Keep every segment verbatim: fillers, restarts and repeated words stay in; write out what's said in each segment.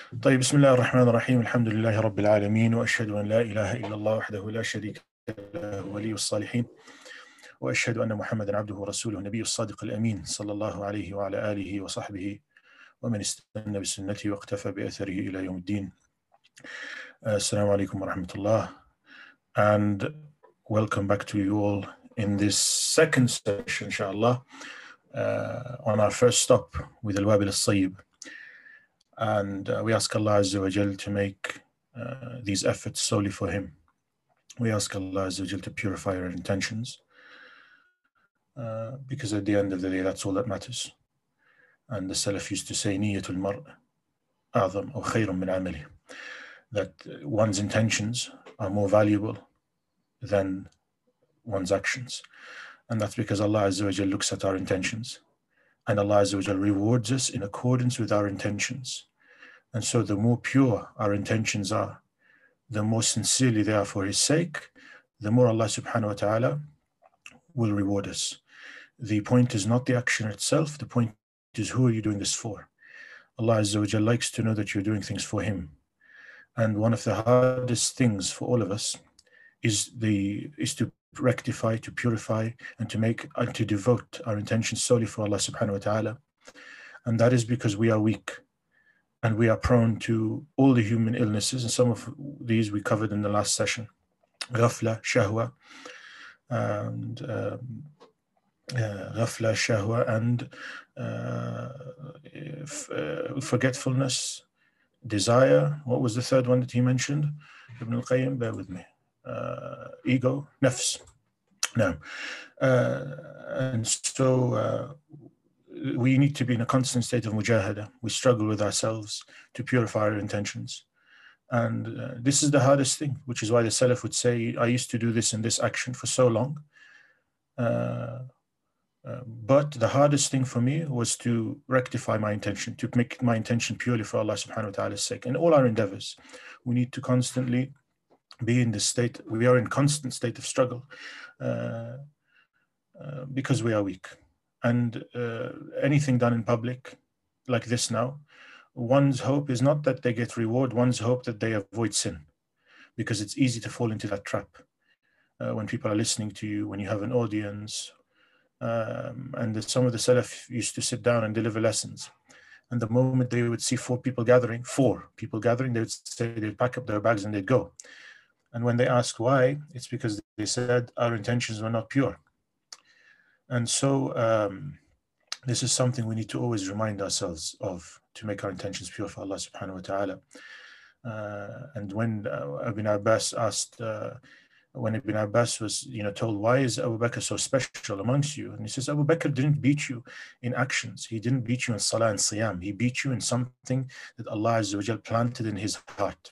طيب بسم الله الرحمن الرحيم الحمد لله رب العالمين وأشهد أن لا إله إلا الله وحده لا شريك له ولي الصالحين وأشهد أن محمدا عبده ورسوله النبي الصادق الأمين صلى الله عليه وعلى آله وصحبه ومن استنى بسنته واقتفى بأثره إلى يوم الدين. Assalamu alaikum wa rahmatullah, and welcome back to you all in this second session, inshallah, uh, on our first stop with Al-Wabil Al-Sayyib. And uh, we ask Allah Azza wa Jal to make uh, these efforts solely for Him. We ask Allah Azza wa Jal to purify our intentions, uh, because at the end of the day, that's all that matters. And the Salaf used to say, Niyatul mar' a'zam aw khayrun min amali, that one's intentions are more valuable than one's actions. And that's because Allah Azza wa Jal looks at our intentions, and Allah Azza wa Jal rewards us in accordance with our intentions. And so the more pure our intentions are, the more sincerely they are for His sake, the more Allah subhanahu wa ta'ala will reward us. The point is not the action itself, the point is, who are you doing this for? Allah Azza wa Jal likes to know that you're doing things for Him. And one of the hardest things for all of us is the is to rectify, to purify, and to make and to devote our intentions solely for Allah subhanahu wa ta'ala. And that is because we are weak. And we are prone to all the human illnesses, and some of these we covered in the last session. Ghafla, shahwa, and um, uh, ghafla, shahwa, and uh, f- uh, forgetfulness, desire. What was the third one that he mentioned? Ibn al-Qayyim, bear with me. Uh, ego, nafs. No. Uh, and so... Uh, we need to be in a constant state of mujahada. We struggle with ourselves to purify our intentions. And uh, this is the hardest thing, which is why the Salaf would say, I used to do this and this action for so long. Uh, uh, but the hardest thing for me was to rectify my intention, to make my intention purely for Allah subhanahu wa ta'ala's sake. In all our endeavors, we need to constantly be in this state. We are in constant state of struggle uh, uh, because we are weak. And uh, anything done in public like this now, one's hope is not that they get reward, one's hope that they avoid sin, because it's easy to fall into that trap. Uh, when people are listening to you, when you have an audience, um, and the, some of the Salaf used to sit down and deliver lessons. And the moment they would see four people gathering, four people gathering, they would say they'd pack up their bags and they'd go. And when they asked why, it's because they said our intentions were not pure. And so um, this is something we need to always remind ourselves of, to make our intentions pure for Allah subhanahu wa ta'ala. Uh, and when uh, Ibn Abbas asked, uh, when Ibn Abbas was you know, told, why is Abu Bakr so special amongst you? And he says, Abu Bakr didn't beat you in actions. He didn't beat you in salah and siyam. He beat you in something that Allah Azza wa Jal planted in his heart.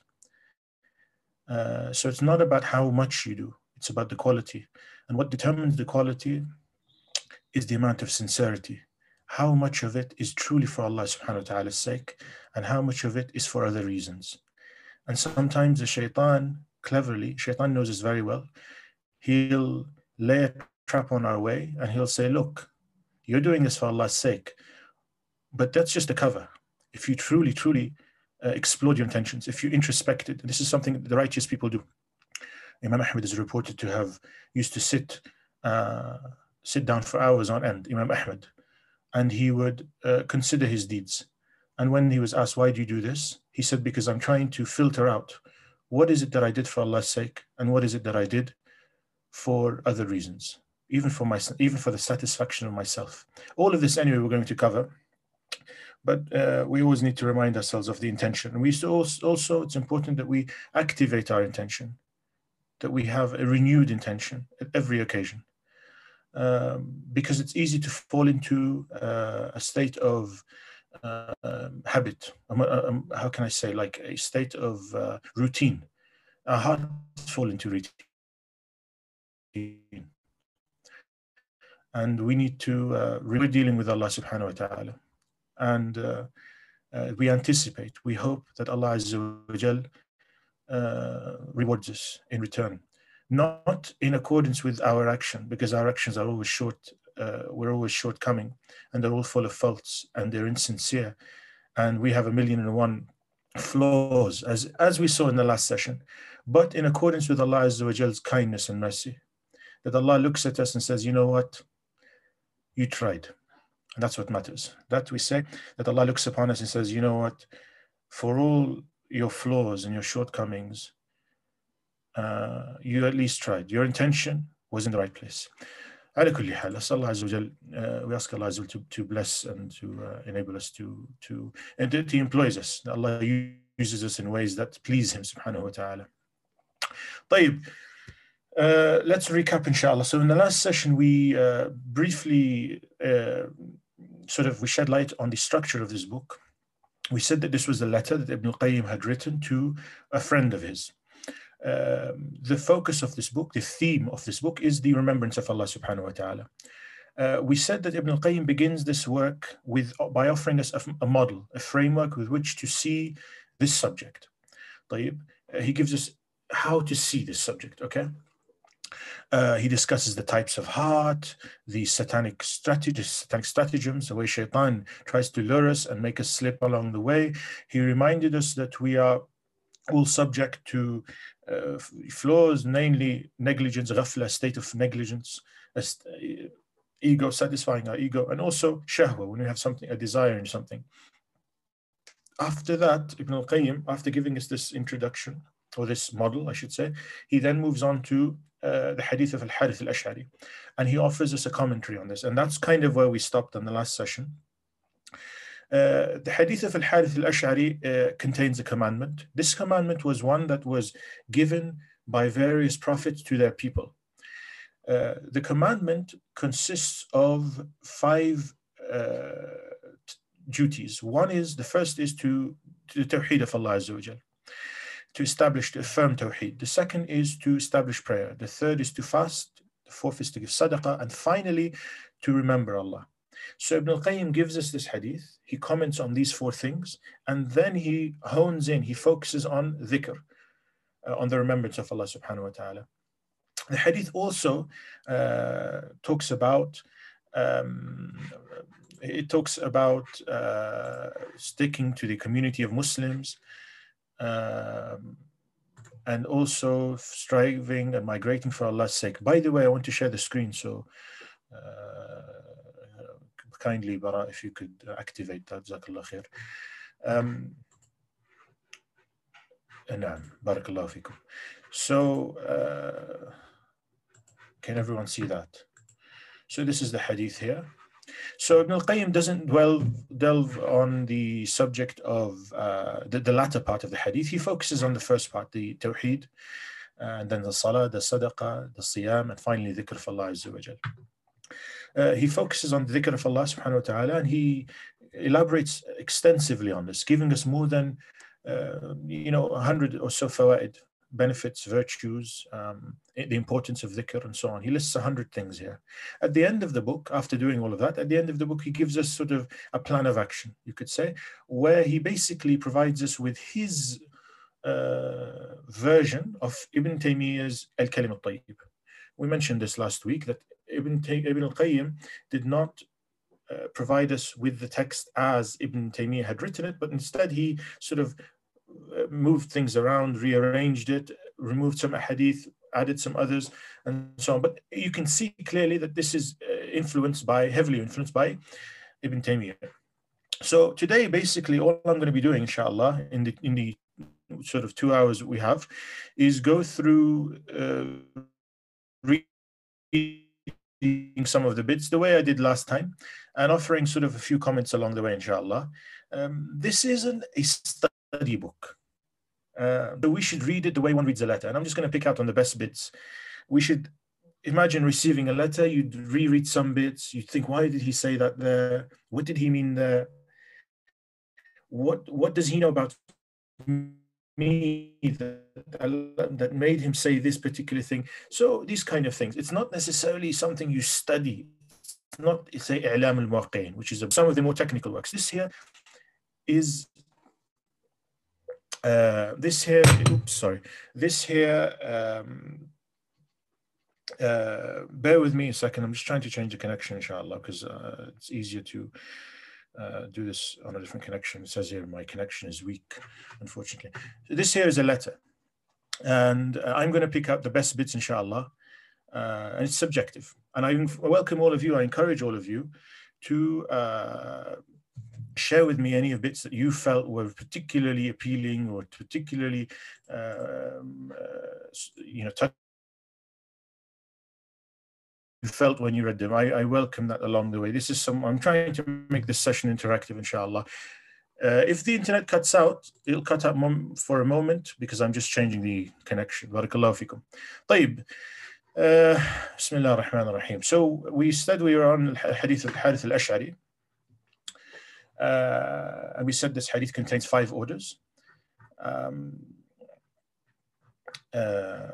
Uh, so it's not about how much you do. It's about the quality. And what determines the quality is the amount of sincerity. How much of it is truly for Allah subhanahu wa ta'ala's sake, and how much of it is for other reasons. And sometimes the shaitan, cleverly, shaitan knows this very well, he'll lay a trap on our way and he'll say, look, you're doing this for Allah's sake, but that's just a cover. If you truly, truly uh, explore your intentions, if you introspect it, this is something that the righteous people do. Imam Ahmad is reported to have used to sit uh, sit down for hours on end, Imam Ahmad, and he would uh, consider his deeds. And when he was asked, why do you do this? He said, because I'm trying to filter out what is it that I did for Allah's sake, and what is it that I did for other reasons, even for my, even for the satisfaction of myself. All of this, anyway, we're going to cover. But uh, we always need to remind ourselves of the intention. And we used to also, also, it's important that we activate our intention, that we have a renewed intention at every occasion. Um, because it's easy to fall into uh, a state of uh, um, habit. Um, um, how can I say, like a state of uh, routine. Our hearts fall into routine. And we need to, uh, we're dealing with Allah subhanahu wa ta'ala. And uh, uh, we anticipate, we hope that Allah Azza wa Jal uh, rewards us in return. Not in accordance with our action, because our actions are always short, uh, we're always shortcoming, and they're all full of faults, and they're insincere, and we have a million and one flaws, as, as we saw in the last session, but in accordance with Allah Azza wa Jal's kindness and mercy. That Allah looks at us and says, you know what? You tried. And that's what matters. That we say, that Allah looks upon us and says, you know what? For all your flaws and your shortcomings, uh, you at least tried. Your intention was in the right place. على كل حال, Allah Azza wa Jal, uh, we ask Allah Azza wa Jal to, to bless and to uh, enable us to, to, and that He employs us. Allah uses us in ways that please Him, subhanahu wa ta'ala. طيب, uh, let's recap, inshallah. So in the last session, we uh, briefly uh, sort of, we shed light on the structure of this book. We said that this was a letter that Ibn al-Qayyim had written to a friend of his. Um, the focus of this book, the theme of this book, is the remembrance of Allah subhanahu wa ta'ala. Uh, we said that Ibn al-Qayyim begins this work with by offering us a, a model, a framework with which to see this subject. طيب, uh, he gives us how to see this subject, okay? Uh, he discusses the types of heart, the satanic strategies, satanic stratagems, the way shaitan tries to lure us and make us slip along the way. He reminded us that we are all subject to uh, flaws, namely negligence, ghafla, a state of negligence, a st- ego, satisfying our ego, and also shahwa, when we have something, a desire in something. After that, Ibn al-Qayyim, after giving us this introduction, or this model, I should say, he then moves on to uh, the hadith of Al-Harith al-Ash'ari, and he offers us a commentary on this, and that's kind of where we stopped on the last session. Uh, the hadith of Al-Harith al-Ash'ari uh, contains a commandment. This commandment was one that was given by various prophets to their people. Uh, the commandment consists of five uh, t- duties. One is, the first is to, to the tawheed of Allah Azza wa Jal, to establish, to affirm tawheed. The second is to establish prayer. The third is to fast. The fourth is to give sadaqah. And finally, to remember Allah. So Ibn al-Qayyim gives us this hadith, he comments on these four things, and then he hones in, he focuses on dhikr, uh, on the remembrance of Allah subhanahu wa ta'ala. The hadith also uh, talks about, um, it talks about uh, sticking to the community of Muslims, um, and also striving and migrating for Allah's sake. By the way, I want to share the screen, so uh, kindly, Bara, if you could activate that, Jazakallah khair. Um, Naam, Barakallahu fikum. So, uh, can everyone see that? So this is the hadith here. So Ibn al-Qayyim doesn't dwell, delve on the subject of uh, the, the latter part of the hadith. He focuses on the first part, the tawheed, and then the salah, the sadaqah, the siyam, and finally dhikr of Allah Azza wa Jal. Uh, he focuses on the dhikr of Allah subhanahu wa ta'ala, and he elaborates extensively on this, giving us more than uh, you know, a hundred or so fawaid, benefits, virtues, um, the importance of dhikr, and so on. He lists a hundred things here. At the end of the book, after doing all of that, at the end of the book, he gives us sort of a plan of action, you could say, where he basically provides us with his uh, version of Ibn Taymiyyah's Al-Kalim al-Tayyib. We mentioned this last week, that Ibn, Ibn al-Qayyim did not uh, provide us with the text as Ibn Taymiyyah had written it, but instead he sort of uh, moved things around, rearranged it, removed some hadith, added some others, and so on. But you can see clearly that this is uh, influenced by, heavily influenced by Ibn Taymiyyah. So today, basically, all I'm going to be doing, inshallah, in the, in the sort of two hours we have, is go through uh, reading some of the bits the way I did last time, and offering sort of a few comments along the way, inshallah. Um, this isn't a study book. Uh, so we should read it the way one reads a letter. And I'm just going to pick out on the best bits. We should imagine receiving a letter, you'd reread some bits, you'd think, why did he say that there? What did he mean there? What, what does he know about me that, that made him say this particular thing? So these kind of things. It's not necessarily something you study. It's not, say, I'lam al-Muwaqqi'in, which is some of the more technical works. This here is, uh, this here, oops, sorry. This here, um, uh, bear with me a second. I'm just trying to change the connection, inshallah, because uh, it's easier to uh, do this on a different connection. It says here my connection is weak, unfortunately. So this here is a letter, and uh, I'm going to pick out the best bits, inshallah, uh, and it's subjective. And I welcome all of you. I encourage all of you to uh, share with me any of bits that you felt were particularly appealing or particularly, um, uh, you know, touch you felt when you read them. I, I welcome that along the way. This is some, I'm trying to make this session interactive, inshallah. Uh, if the internet cuts out, it'll cut out for a moment because I'm just changing the connection. Barakallahu fikum. طيب. Uh, Bismillah ar-Rahman ar-Rahim. So we said we were on Hadith al-Harith al-Ash'ari. Uh, and we said this hadith contains five orders. Um, uh,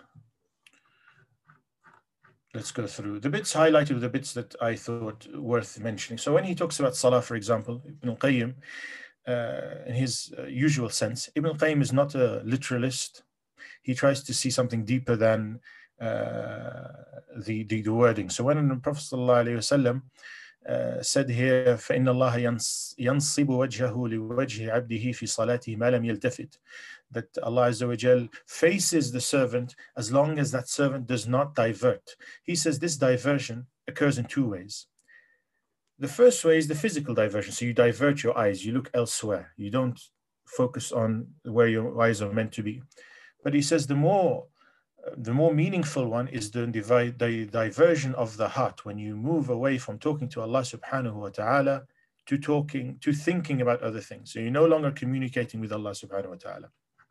let's go through the bits highlighted, the bits that I thought worth mentioning. So when he talks about Salah, for example, Ibn al-Qayyim, uh, in his uh, usual sense, Ibn al-Qayyim is not a literalist. He tries to see something deeper than uh, the, the, the wording. So when the Prophet sallallahu alaihi wasallam Uh, said here فإن الله ينصب وجهه لوجه عبده في صلاته ما لم يلتفت, that Allah Azza wa Jal faces the servant as long as that servant does not divert. He says this diversion occurs in two ways. The first way is the physical diversion. So you divert your eyes, you look elsewhere, you don't focus on where your eyes are meant to be. But he says the more The more meaningful one is the, divide, the diversion of the heart, when you move away from talking to Allah subhanahu wa ta'ala to talking, to thinking about other things. So you're no longer communicating with Allah subhanahu wa ta'ala.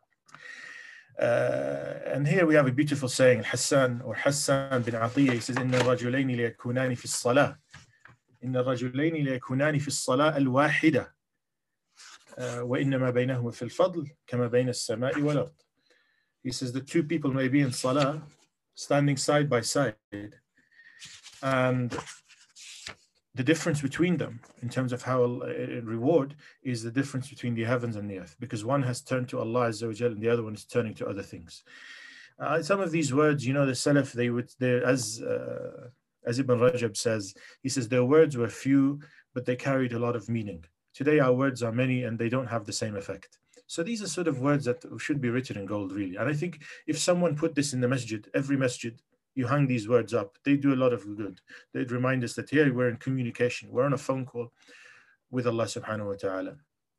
Uh, and here we have a beautiful saying, Hassan or Hassan bin Atiyya, he says, إِنَّ الرَّجُلَيْنِ لِيَكُونَانِ فِي الصَّلَاةِ إِنَّ الرَّجُلَيْنِ لِيَكُونَانِ فِي الصَّلَاةِ الْوَاحِدَةِ وَإِنَّمَا بَيْنَهُمَ فِي الْفَضْلِ كَمَا بَيْنَ السَّمَاءِ وَالْأَرْضِ. He says the two people may be in salah, standing side by side, and the difference between them in terms of how uh, reward is the difference between the heavens and the earth, because one has turned to Allah Azza wa Jal and the other one is turning to other things. Uh, some of these words, you know, the Salaf, they would, as uh, as Ibn Rajab says, he says their words were few, but they carried a lot of meaning. Today our words are many and they don't have the same effect. So these are sort of words that should be written in gold, really. And I think if someone put this in the masjid, every masjid, you hang these words up, they do a lot of good. They'd remind us that here we're in communication. We're on a phone call with Allah subhanahu wa ta'ala.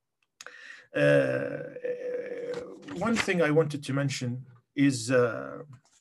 Uh, one thing I wanted to mention is uh,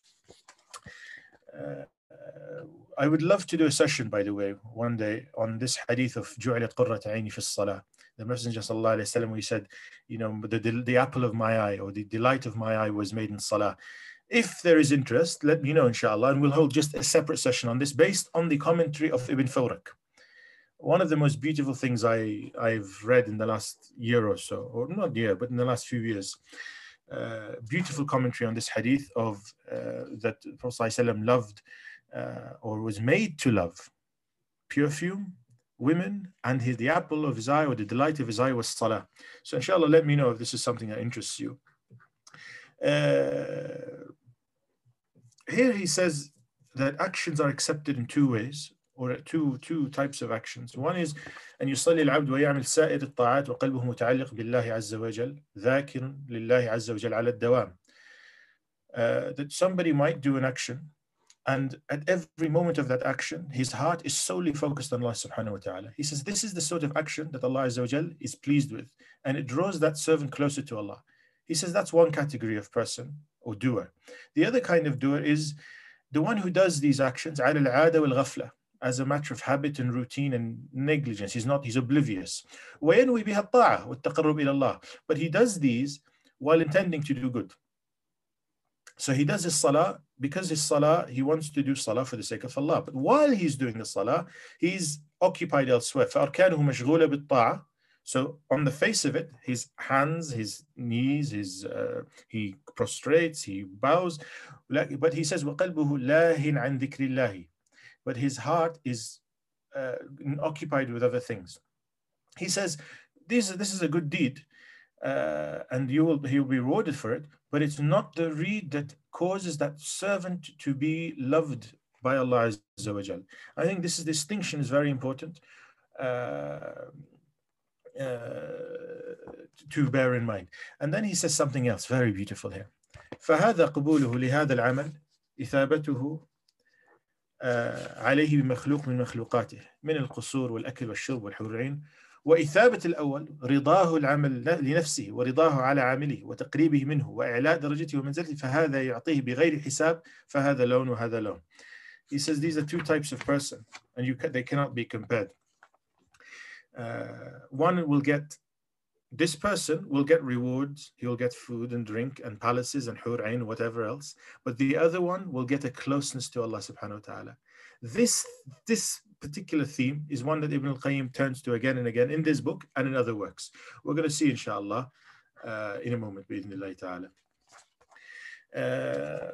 uh, I would love to do a session, by the way, one day on this hadith of جُعِلَتْ قُرَّةَ عَيْنِي فِي الصَّلَاةِ. The Messenger sallallahu alaihi wasallam, he said, you know, the, the, the apple of my eye or the delight of my eye was made in salah. If there is interest, let me know, inshallah, and we'll hold just a separate session on this based on the commentary of Ibn Fawrak. One of the most beautiful things I, I've read in the last year or so, or not year, but in the last few years, uh, beautiful commentary on this hadith of uh, that the Prophet sallallahu alaihi wasallam loved uh, or was made to love perfume, women, and his, the apple of his eye or the delight of his eye was salah. So inshallah, let me know if this is something that interests you. Uh, here he says that actions are accepted in two ways, or two two types of actions. One is أن يصلي العبد ويعمل سائر الطاعات وقلبه متعلق بالله عز وجل ذاكر لله عز وجل على الدوام. Uh, that somebody might do an action, and at every moment of that action, his heart is solely focused on Allah subhanahu wa ta'ala. He says this is the sort of action that Allah Azza wa Jal is pleased with, and it draws that servant closer to Allah. He says that's one category of person or doer. The other kind of doer is the one who does these actions على العادة والغفلة, as a matter of habit and routine and negligence. He's not, he's oblivious. وينوي بها الطاعة والتقرب إلى الله. But he does these while intending to do good. So he does his salah because his salah, he wants to do salah for the sake of Allah. But while he's doing the salah, he's occupied elsewhere. فأركانه مشغولة بالطاعة. So on the face of it, his hands, his knees, his uh, he prostrates, he bows. But he says وقلبه لاهٍ عن ذكر الله. But his heart is uh, occupied with other things. He says this, this is a good deed. Uh, and you will he will be rewarded for it, but it's not the reed that causes that servant to be loved by Allah Azza wa Jal. I think this is, distinction is very important. Uh, uh, to bear in mind. And then he says something else very beautiful here. فهذا قبوله لهذا العمل إثابته عليه بمخلوق من مخلوقاته من القصور والأكل والشرب والحور العين، وإثابة الأول رضاه العمل لنفسه ورضاه على عامله وتقريبه منه وإعلاء درجته ومنزلته، فهذا يعطيه بغير حساب، فهذا لون وهذا لون. He says these are two types of person and you can, they cannot be compared. Uh, one will get, this person will get rewards, he will get food and drink and palaces and hur ain, whatever else, but the other one will get a closeness to Allah subhanahu wa ta'ala. This, this particular theme is one that Ibn al-Qayyim turns to again and again in this book and in other works. We're going to see inshallah uh, in a moment, bi'idhnillahi ta'ala. Uh,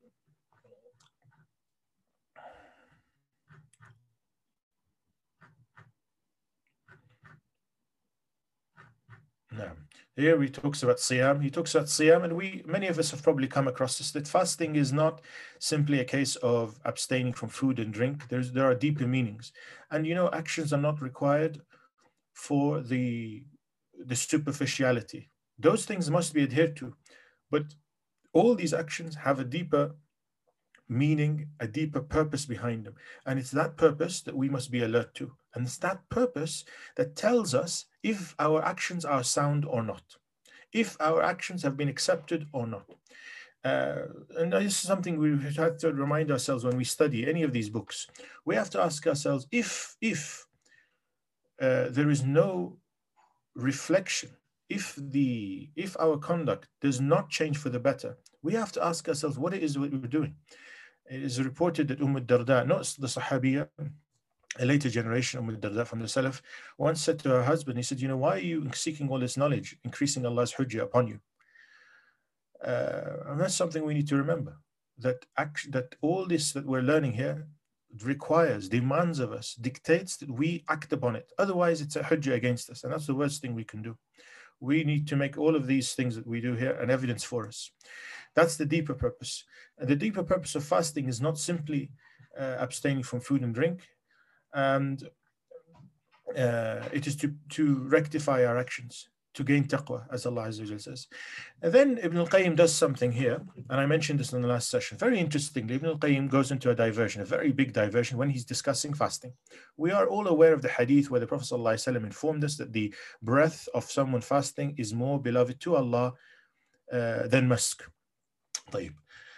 No. Here he talks about siyam. He talks about siyam, and we, many of us have probably come across this, that fasting is not simply a case of abstaining from food and drink. There's, there are deeper meanings. And, you know, actions are not required for the, the superficiality. Those things must be adhered to. But all these actions have a deeper meaning, a deeper purpose behind them. And it's that purpose that we must be alert to. And it's that purpose that tells us if our actions are sound or not, if our actions have been accepted or not. Uh, and this is something we have to remind ourselves when we study any of these books. We have to ask ourselves, if, if uh, there is no reflection, if, the, if our conduct does not change for the better, we have to ask ourselves what it is what we're doing. It is reported that Umm al-Darda, not the Sahabiya, a later generation, Umm al-Darda from the Salaf, once said to her husband, he said, you know, why are you seeking all this knowledge, increasing Allah's hujjah upon you? Uh, and that's something we need to remember, that act, that all this that we're learning here requires, demands of us, dictates that we act upon it. Otherwise, it's a hujjah against us, and that's the worst thing we can do. We need to make all of these things that we do here an evidence for us. That's the deeper purpose. And the deeper purpose of fasting is not simply uh, abstaining from food and drink, and uh, it is to, to rectify our actions, to gain taqwa, as Allah Azza wa Jalla says. And then Ibn al-Qayyim does something here, and I mentioned this in the last session. Very interestingly, Ibn al-Qayyim goes into a diversion, a very big diversion, when he's discussing fasting. We are all aware of the hadith where the Prophet ﷺ informed us that the breath of someone fasting is more beloved to Allah uh, than musk. طيب.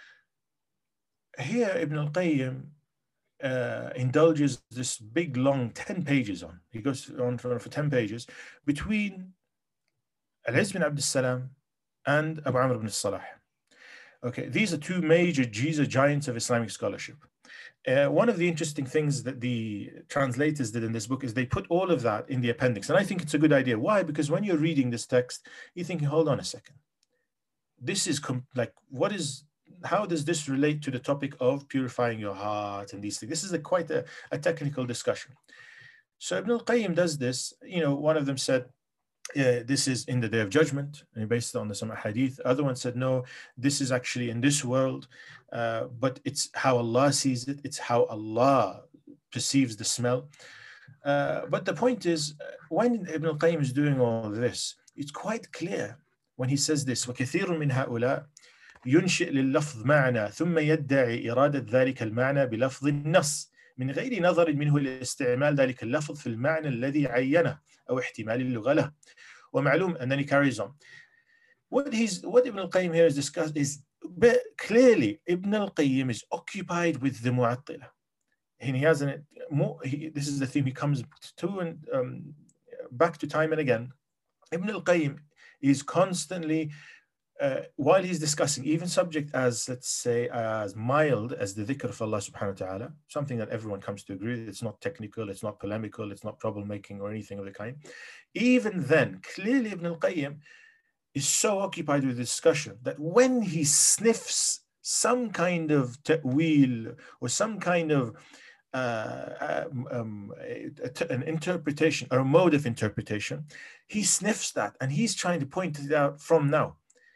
Here Ibn al-Qayyim uh, indulges this big long ten pages on. He goes on for, for ten pages between Al-Izz bin Abd salam and Abu Amr ibn Salah. Okay, these are two major Jesus giants of Islamic scholarship. Uh, one of the interesting things that the translators did in this book is they put all of that in the appendix. And I think it's a good idea. Why? Because when you're reading this text, you're thinking, hold on a second. This is like, what is, how does this relate to the topic of purifying your heart and these things? This is a, quite a, a technical discussion. So Ibn al-Qayyim does this. You know, one of them said, yeah, this is in the Day of Judgment, and he based it on the some hadith. Other one said, no, this is actually in this world, uh, but it's how Allah sees it. It's how Allah perceives the smell. Uh, but the point is, when Ibn al-Qayyim is doing all of this, it's quite clear when he says this, وَكَثِيرٌ مِنْ هَؤُلَاء يُنْشِئْ لِلَّفْظ مَعْنَى ثُمَّ يَدَّعِي إِرَادَةَ ذَلِكَ الْمَعْنَى بِلَفْظِ النَّص من غير نظر منه لاستعمال ذلك اللفظ في المعنى الذي عينه أو احتمال اللغة له ومعلوم. And then he carries on. What he's what Ibn al-Qayyim here is discussed is clearly Ibn al-Qayyim is occupied with the Mu'attila. And he has an more. He, this is the theme he comes to and um, back to time and again. Ibn al-Qayyim is constantly. Uh, while he's discussing even subject as, let's say, as mild as the dhikr of Allah subhanahu wa ta'ala, something that everyone comes to agree, it's not technical, it's not polemical, it's not troublemaking or anything of the kind. Even then, clearly Ibn al-Qayyim is so occupied with the discussion that when he sniffs some kind of ta'wil or some kind of uh, um, an interpretation or a mode of interpretation, he sniffs that and he's trying to point it out from now.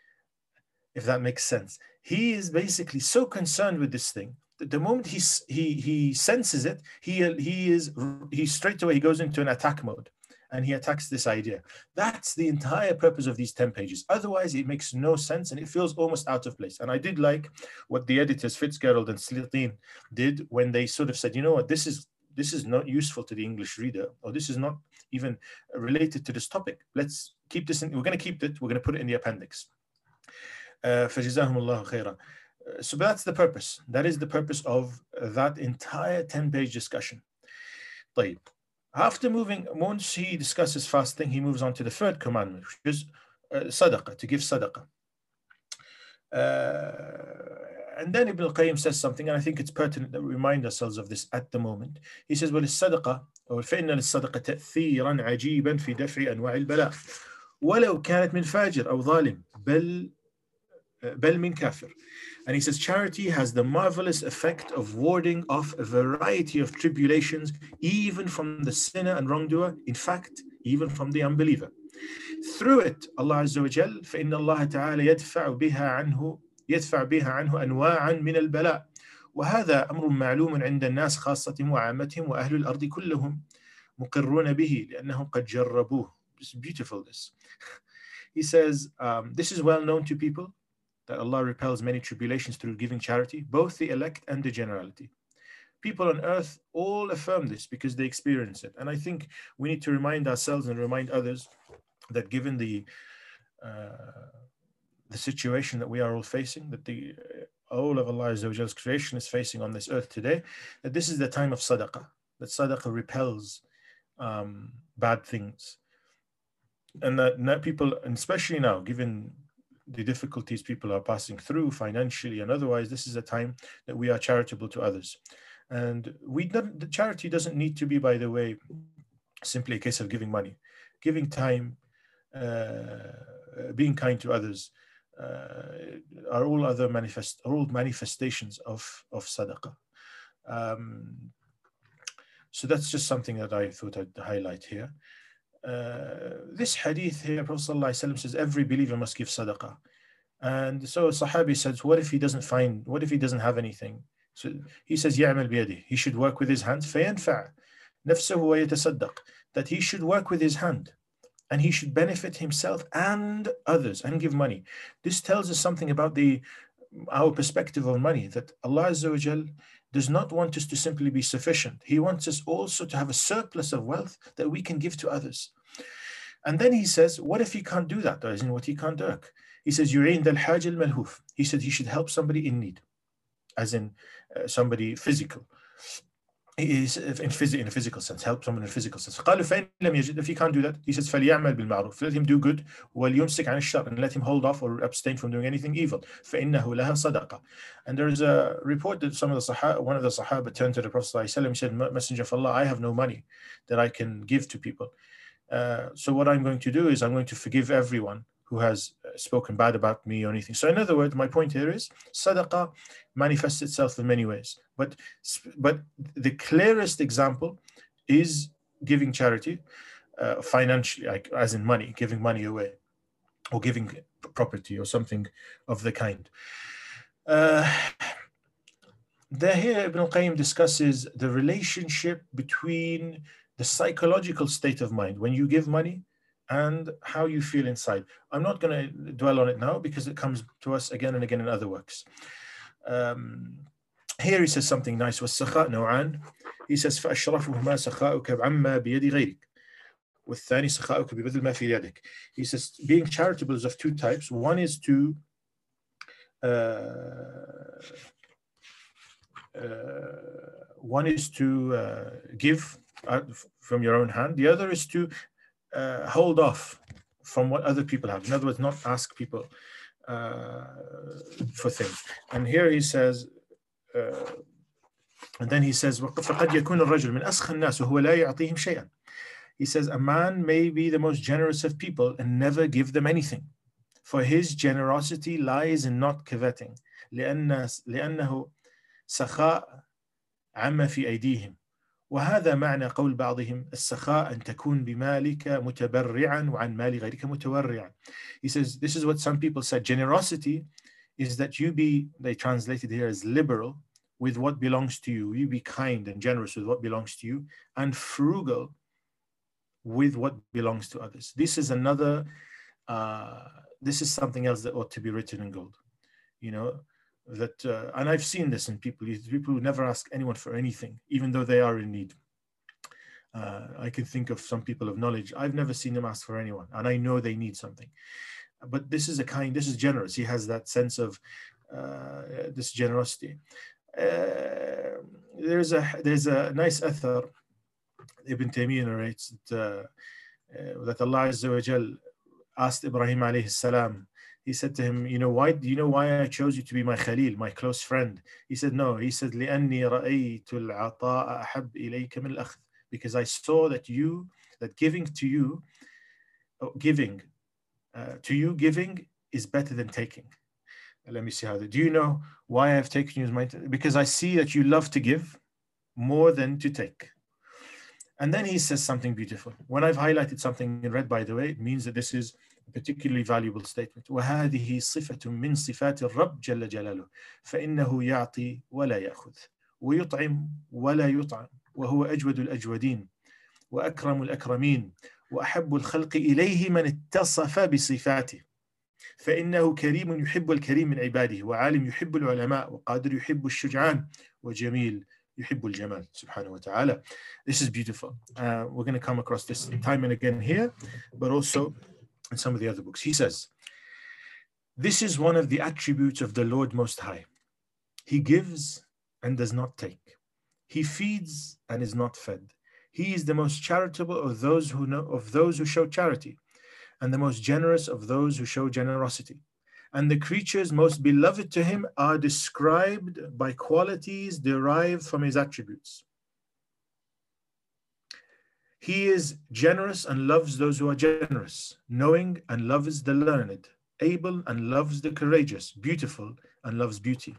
If that makes sense. He is basically so concerned with this thing that the moment he he he senses it, he he is he straight away he goes into an attack mode, and he attacks this idea. That's the entire purpose of these ten pages. Otherwise, it makes no sense and it feels almost out of place. And I did like what the editors Fitzgerald and Slitin did when they sort of said, you know what, this is this is not useful to the English reader, or this is not even related to this topic. Let's keep this in, we're going to keep it, we're going to put it in the appendix. Uh, فَجَزَاهُمُ اللَّهُ خَيْرًا. So that's the purpose. That is the purpose of that entire ten-page discussion. طيب. After moving, once he discusses fasting, he moves on to the third commandment, which is uh, sadaqah, to give sadaqah. Uh, and then Ibn al-Qayyim says something, and I think it's pertinent that we remind ourselves of this at the moment. He says, وَلِلصَّدَقَةِ أو فإن للصدقة تأثيرا عجيبا في دفع أنواع البلاء ولو كانت من فاجر أو ظالم بل بل من كافر. And he says, charity has the marvelous effect of warding off a variety of tribulations, even from the sinner and wrongdoer, in fact, even from the unbeliever. Through it, Allah Azza wa Jal, فإن الله تعالى يدفع بها عنه يدفع بها عنه أنواعا من البلاء وهذا أمر معلوم عند الناس خاصتهم وعامتهم وأهل الأرض كلهم مقرون به لأنهم قد جربوه. It's beautiful, this. He says, um, this is well known to people, that Allah repels many tribulations through giving charity, both the elect and the generality. People on earth all affirm this because they experience it. And I think we need to remind ourselves and remind others that given the uh, the situation that we are all facing, that the uh, all of Allah Azza wa Jal's creation is facing on this earth today, that this is the time of sadaqah, that sadaqah repels um, bad things. And that now people, and especially now, given the difficulties people are passing through financially and otherwise, this is a time that we are charitable to others. And we don't, the charity doesn't need to be, by the way, simply a case of giving money. Giving time, uh, being kind to others, uh, are all other manifest, are all manifestations of, of sadaqah. Um, so that's just something that I thought I'd highlight here. Uh, this hadith here, Prophet ﷺ says every believer must give sadaqah. And so a Sahabi says, what if he doesn't find, what if he doesn't have anything? So he says, يعمل بيده. He should work with his hand. فينفع نفسه ويتصدق. That he should work with his hand and he should benefit himself and others and give money. This tells us something about the our perspective on money, that Allah Azza wa Jal does not want us to simply be sufficient. He wants us also to have a surplus of wealth that we can give to others. And then he says, what if he can't do that? As in what he can't do. He says, يُعِينَ الْحَاجِ الْمَلْهُوفِ. He said he should help somebody in need, as in uh, somebody physical. He is in, phys- in a physical sense, help someone in a physical sense. قالوا فإن لم يجد, if he can't do that, he says فليعمل بالمعروف. Let him do good, وَلْيُمْسِكْ عن الشر, and let him hold off or abstain from doing anything evil. فإنه لها صدقة. And there is a report that some of the Sahaba, one of the Sahaba turned to the Prophet ﷺ and said, Messenger of Allah, I have no money that I can give to people. Uh, so what I'm going to do is I'm going to forgive everyone who has spoken bad about me or anything. So in other words, my point here is sadaqah manifests itself in many ways. But, but the clearest example is giving charity uh, financially, like as in money, giving money away or giving property or something of the kind. Uh, there here Ibn al-Qayyim discusses the relationship between the psychological state of mind when you give money and how you feel inside. I'm not going to dwell on it now because it comes to us again and again in other works. Um, here he says something nice. وَالسَّخَاء نَوْعَانِ. He says فَأَشْرَفُهُمَا سَخَاؤُكَ عَمَّا بِيَدِ غَيْرِكَ وَالثَّانِي سَخَاؤُكَ بِبَذْلِ مَا فِي يَدِكَ. He says being charitable is of two types. One is to uh, uh, one is to uh, give from your own hand. The other is to uh, hold off from what other people have. In other words, not ask people uh, for things. And here he says, uh, and then he says, فَقَدْ يَكُونَ الرَّجُلُ مِنْ أَسْخَى النَّاسِ وَهُوَ لَا يَعْطِيهِمْ شَيْئًا. He says, a man may be the most generous of people and never give them anything, for his generosity lies in not coveting. لأن لأنه سخاء عما في أيديهم. وهذا معنى قول بعضهم السخاء أن تكون بمالك متبرعا وعن مال غيرك متورعا. He says, this is what some people said. Generosity is that you be, they translated here as liberal, with what belongs to you. You be kind and generous with what belongs to you, and frugal with what belongs to others. This is another, uh, this is something else that ought to be written in gold, you know, that, uh, and I've seen this in people, people who never ask anyone for anything, even though they are in need. Uh, I can think of some people of knowledge. I've never seen them ask for anyone, and I know they need something. But this is a kind, this is generous. He has that sense of uh, this generosity. Uh, there's a there's a nice athar Ibn Taymiyyah narrates that, uh, uh, that Allah Azza wa Jal asked Ibrahim alayhi salam. He said to him, you know, why do you know why I chose you to be my Khalil, my close friend? He said, no. He said, لأني رأيت العطاء أحب إليك من الأخذ. Because I saw that you, that giving to you, giving uh, to you, giving is better than taking. Let me see how. Do you know why I've taken you as my? Because I see that you love to give more than to take. And then he says something beautiful. When I've highlighted something in red, by the way, it means that this is a particularly valuable statement. وهذه صفة من صفات الرب جل جلاله فإنه يعطي ولا يأخذ ويطعم ولا يطعم وهو أجود الأجودين وأكرم الأكرمين وأحب الخلق إليه من اتصف بصفاته فإنه كريم يحب الكريم من عباده وعالم يحب العلماء وقادر يحب الشجعان وجميل يحب الجمال سبحانه وتعالى. This is beautiful. Uh, we're going to come across this time and again here, but also in some of the other books. He says, this is one of the attributes of the Lord Most High. He gives and does not take. He feeds and is not fed. He is the most charitable of those who know of those who show charity, and the most generous of those who show generosity. And the creatures most beloved to him are described by qualities derived from his attributes. He is generous and loves those who are generous, knowing and loves the learned, able and loves the courageous, beautiful and loves beauty.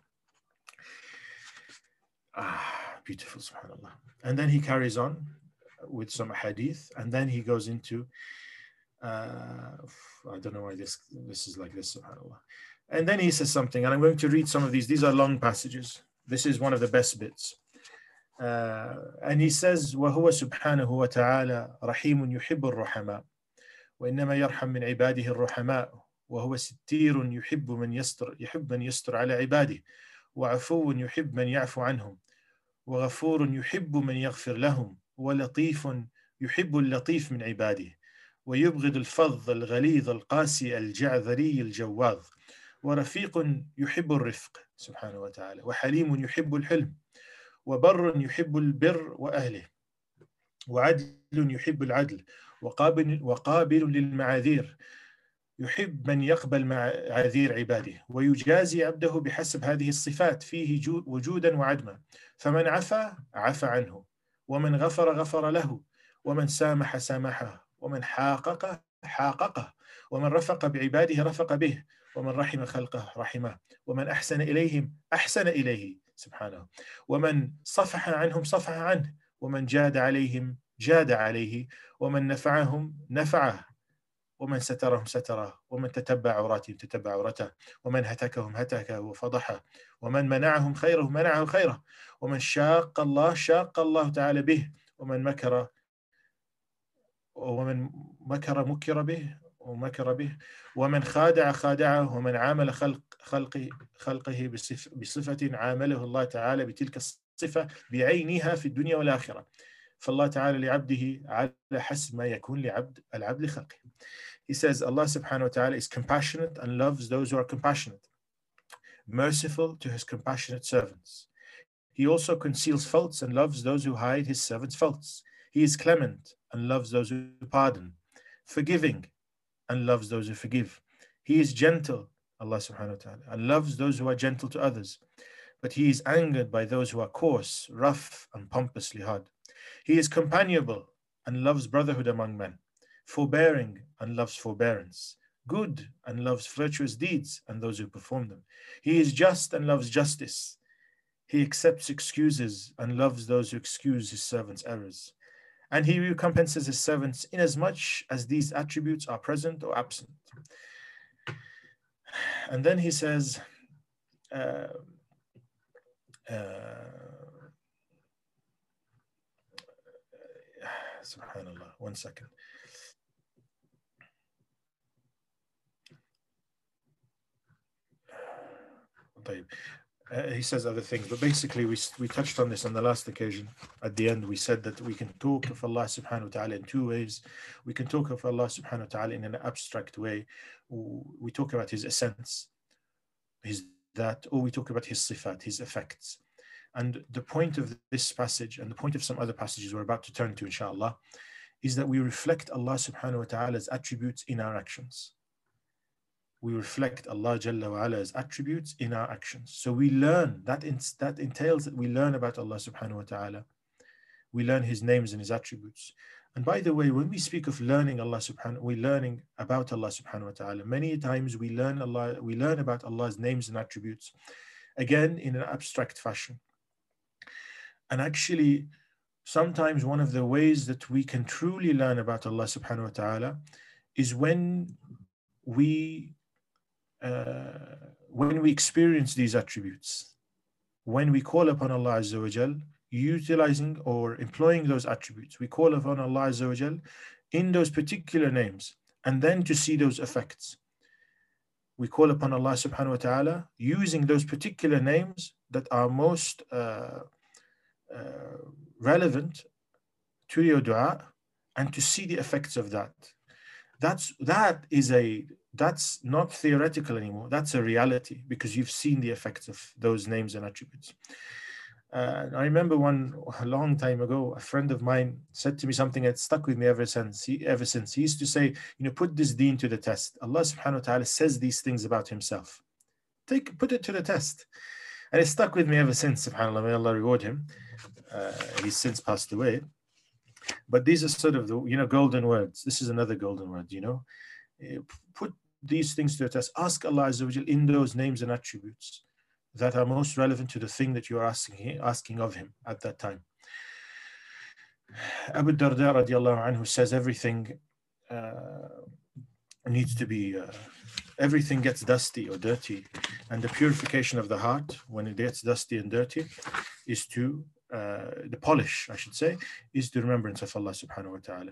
Ah, beautiful, subhanAllah. And then he carries on with some hadith, and then he goes into Uh, I don't know why this this is like this, subhanAllah. And then he says something, and I'm going to read some of these. These are long passages. This is one of the best bits. Uh, and he says, وَهُوَ سُبْحَانَهُ وَتَعَالَى رَحِيمٌ يُحِبُّ الرُّحَمَاء وَإِنَّمَا يَرْحَمْ مِنْ عِبَادِهِ الرُّحَمَاء وَهُوَ سِتِّيرٌ يُحِبُّ مَنْ يَسْتُرْ يُحِبُّ مَنْ يَسْتُرْ عَلَى عِبَادِهِ وَعَفُوٌّ يُحِبُّ مَنْ يَعْفُ عَنْهُمْ وَغَفُورٌ يُحِبُّ مَنْ يَغْفِرْ لَهُمْ وَلَطِيفٌ يُحِبُّ اللَّطِيفَ مِنْ عِبَادِهِ ويبغض الفظ الغليظ القاسي الجعذري الجواظ ورفيق يحب الرفق سبحانه وتعالى وحليم يحب الحلم وبر يحب البر وأهله وعدل يحب العدل وقابل, وقابل للمعاذير يحب من يقبل معاذير عباده ويجازي عبده بحسب هذه الصفات فيه وجودا وعدما فمن عفا عفى عنه ومن غفر غفر له ومن سامح سامحه ومن حاقق حاققه ومن رفق بعباده رفق به ومن رحم خلقه رحمه ومن أحسن إليهم أحسن إليه سبحانه ومن صفح عنهم صفح عنه ومن جاد عليهم جاد عليه ومن نفعهم نفعه ومن سترهم ستره ومن تتبع عوراتهم تتبع عورته ومن هتكهم هتكه وفضحه ومن منعهم خيره منعه خيره ومن شاق الله شاق الله تعالى به ومن مكر ومن مكر مكر به ومكر به ومن خادع خادعه ومن عامل خلق خلقه خلقه بصفة عامله الله تعالى بتلك الصفة بعينها في الدنيا والآخرة فالله تعالى لعبده على حسب ما يكون لعبد العبد لخلقه. He says Allah subhanahu wa ta'ala is compassionate and loves those who are compassionate, merciful to his compassionate servants. He also conceals faults and loves those who hide his servants' faults. He is clement and loves those who pardon, forgiving and loves those who forgive. He is gentle, Allah subhanahu wa ta'ala, and loves those who are gentle to others. But he is angered by those who are coarse, rough, and pompously hard. He is companionable and loves brotherhood among men, forbearing and loves forbearance, good and loves virtuous deeds and those who perform them. He is just and loves justice. He accepts excuses and loves those who excuse his servants' errors. And he recompenses his servants inasmuch as these attributes are present or absent. And then he says, uh, uh, Subhanallah. one second. Uh, he says other things, but basically we we touched on this on the last occasion. At the end, we said that we can talk of Allah subhanahu wa ta'ala in two ways. We can talk of Allah subhanahu wa ta'ala in an abstract way. We talk about his essence, his that, or we talk about his sifat, his effects. And the point of this passage, and the point of some other passages we're about to turn to, inshallah, is that we reflect Allah subhanahu wa ta'ala's attributes in our actions. We reflect Allah Jalla wa Ala's attributes in our actions. So we learn, that, in, that entails that we learn about Allah subhanahu wa ta'ala. We learn his names and his attributes. And by the way, when we speak of learning Allah subhanahu, we're learning about Allah subhanahu wa ta'ala. Many times we learn Allah, we learn about Allah's names and attributes, again, in an abstract fashion. And actually, sometimes one of the ways that we can truly learn about Allah subhanahu wa ta'ala is when we Uh, when we experience these attributes, when we call upon Allah Azza wa Jal, utilizing or employing those attributes, we call upon Allah Azza wa Jal in those particular names, and then to see those effects. We call upon Allah subhanahu wa ta'ala using those particular names that are most uh, uh, relevant to your dua, and to see the effects of that. That's, that is a That's not theoretical anymore. That's a reality, because you've seen the effects of those names and attributes. Uh, I remember one a long time ago, a friend of mine said to me something that stuck with me ever since. He, ever since he used to say, you know, put this deen to the test. Allah subhanahu wa ta'ala says these things about himself. Take, put it to the test. And it stuck with me ever since, subhanAllah, may Allah reward him. Uh, he's since passed away. But these are sort of the, you know, golden words. This is another golden word, you know. Uh, put these things to the test. Ask Allah Azza wa Jal in those names and attributes that are most relevant to the thing that you are asking, asking of him at that time. Abu Darda radiallahu anhu says everything uh, needs to be, uh, everything gets dusty or dirty, and the purification of the heart, when it gets dusty and dirty, is to, uh, the polish, I should say, is the remembrance of Allah subhanahu wa ta'ala.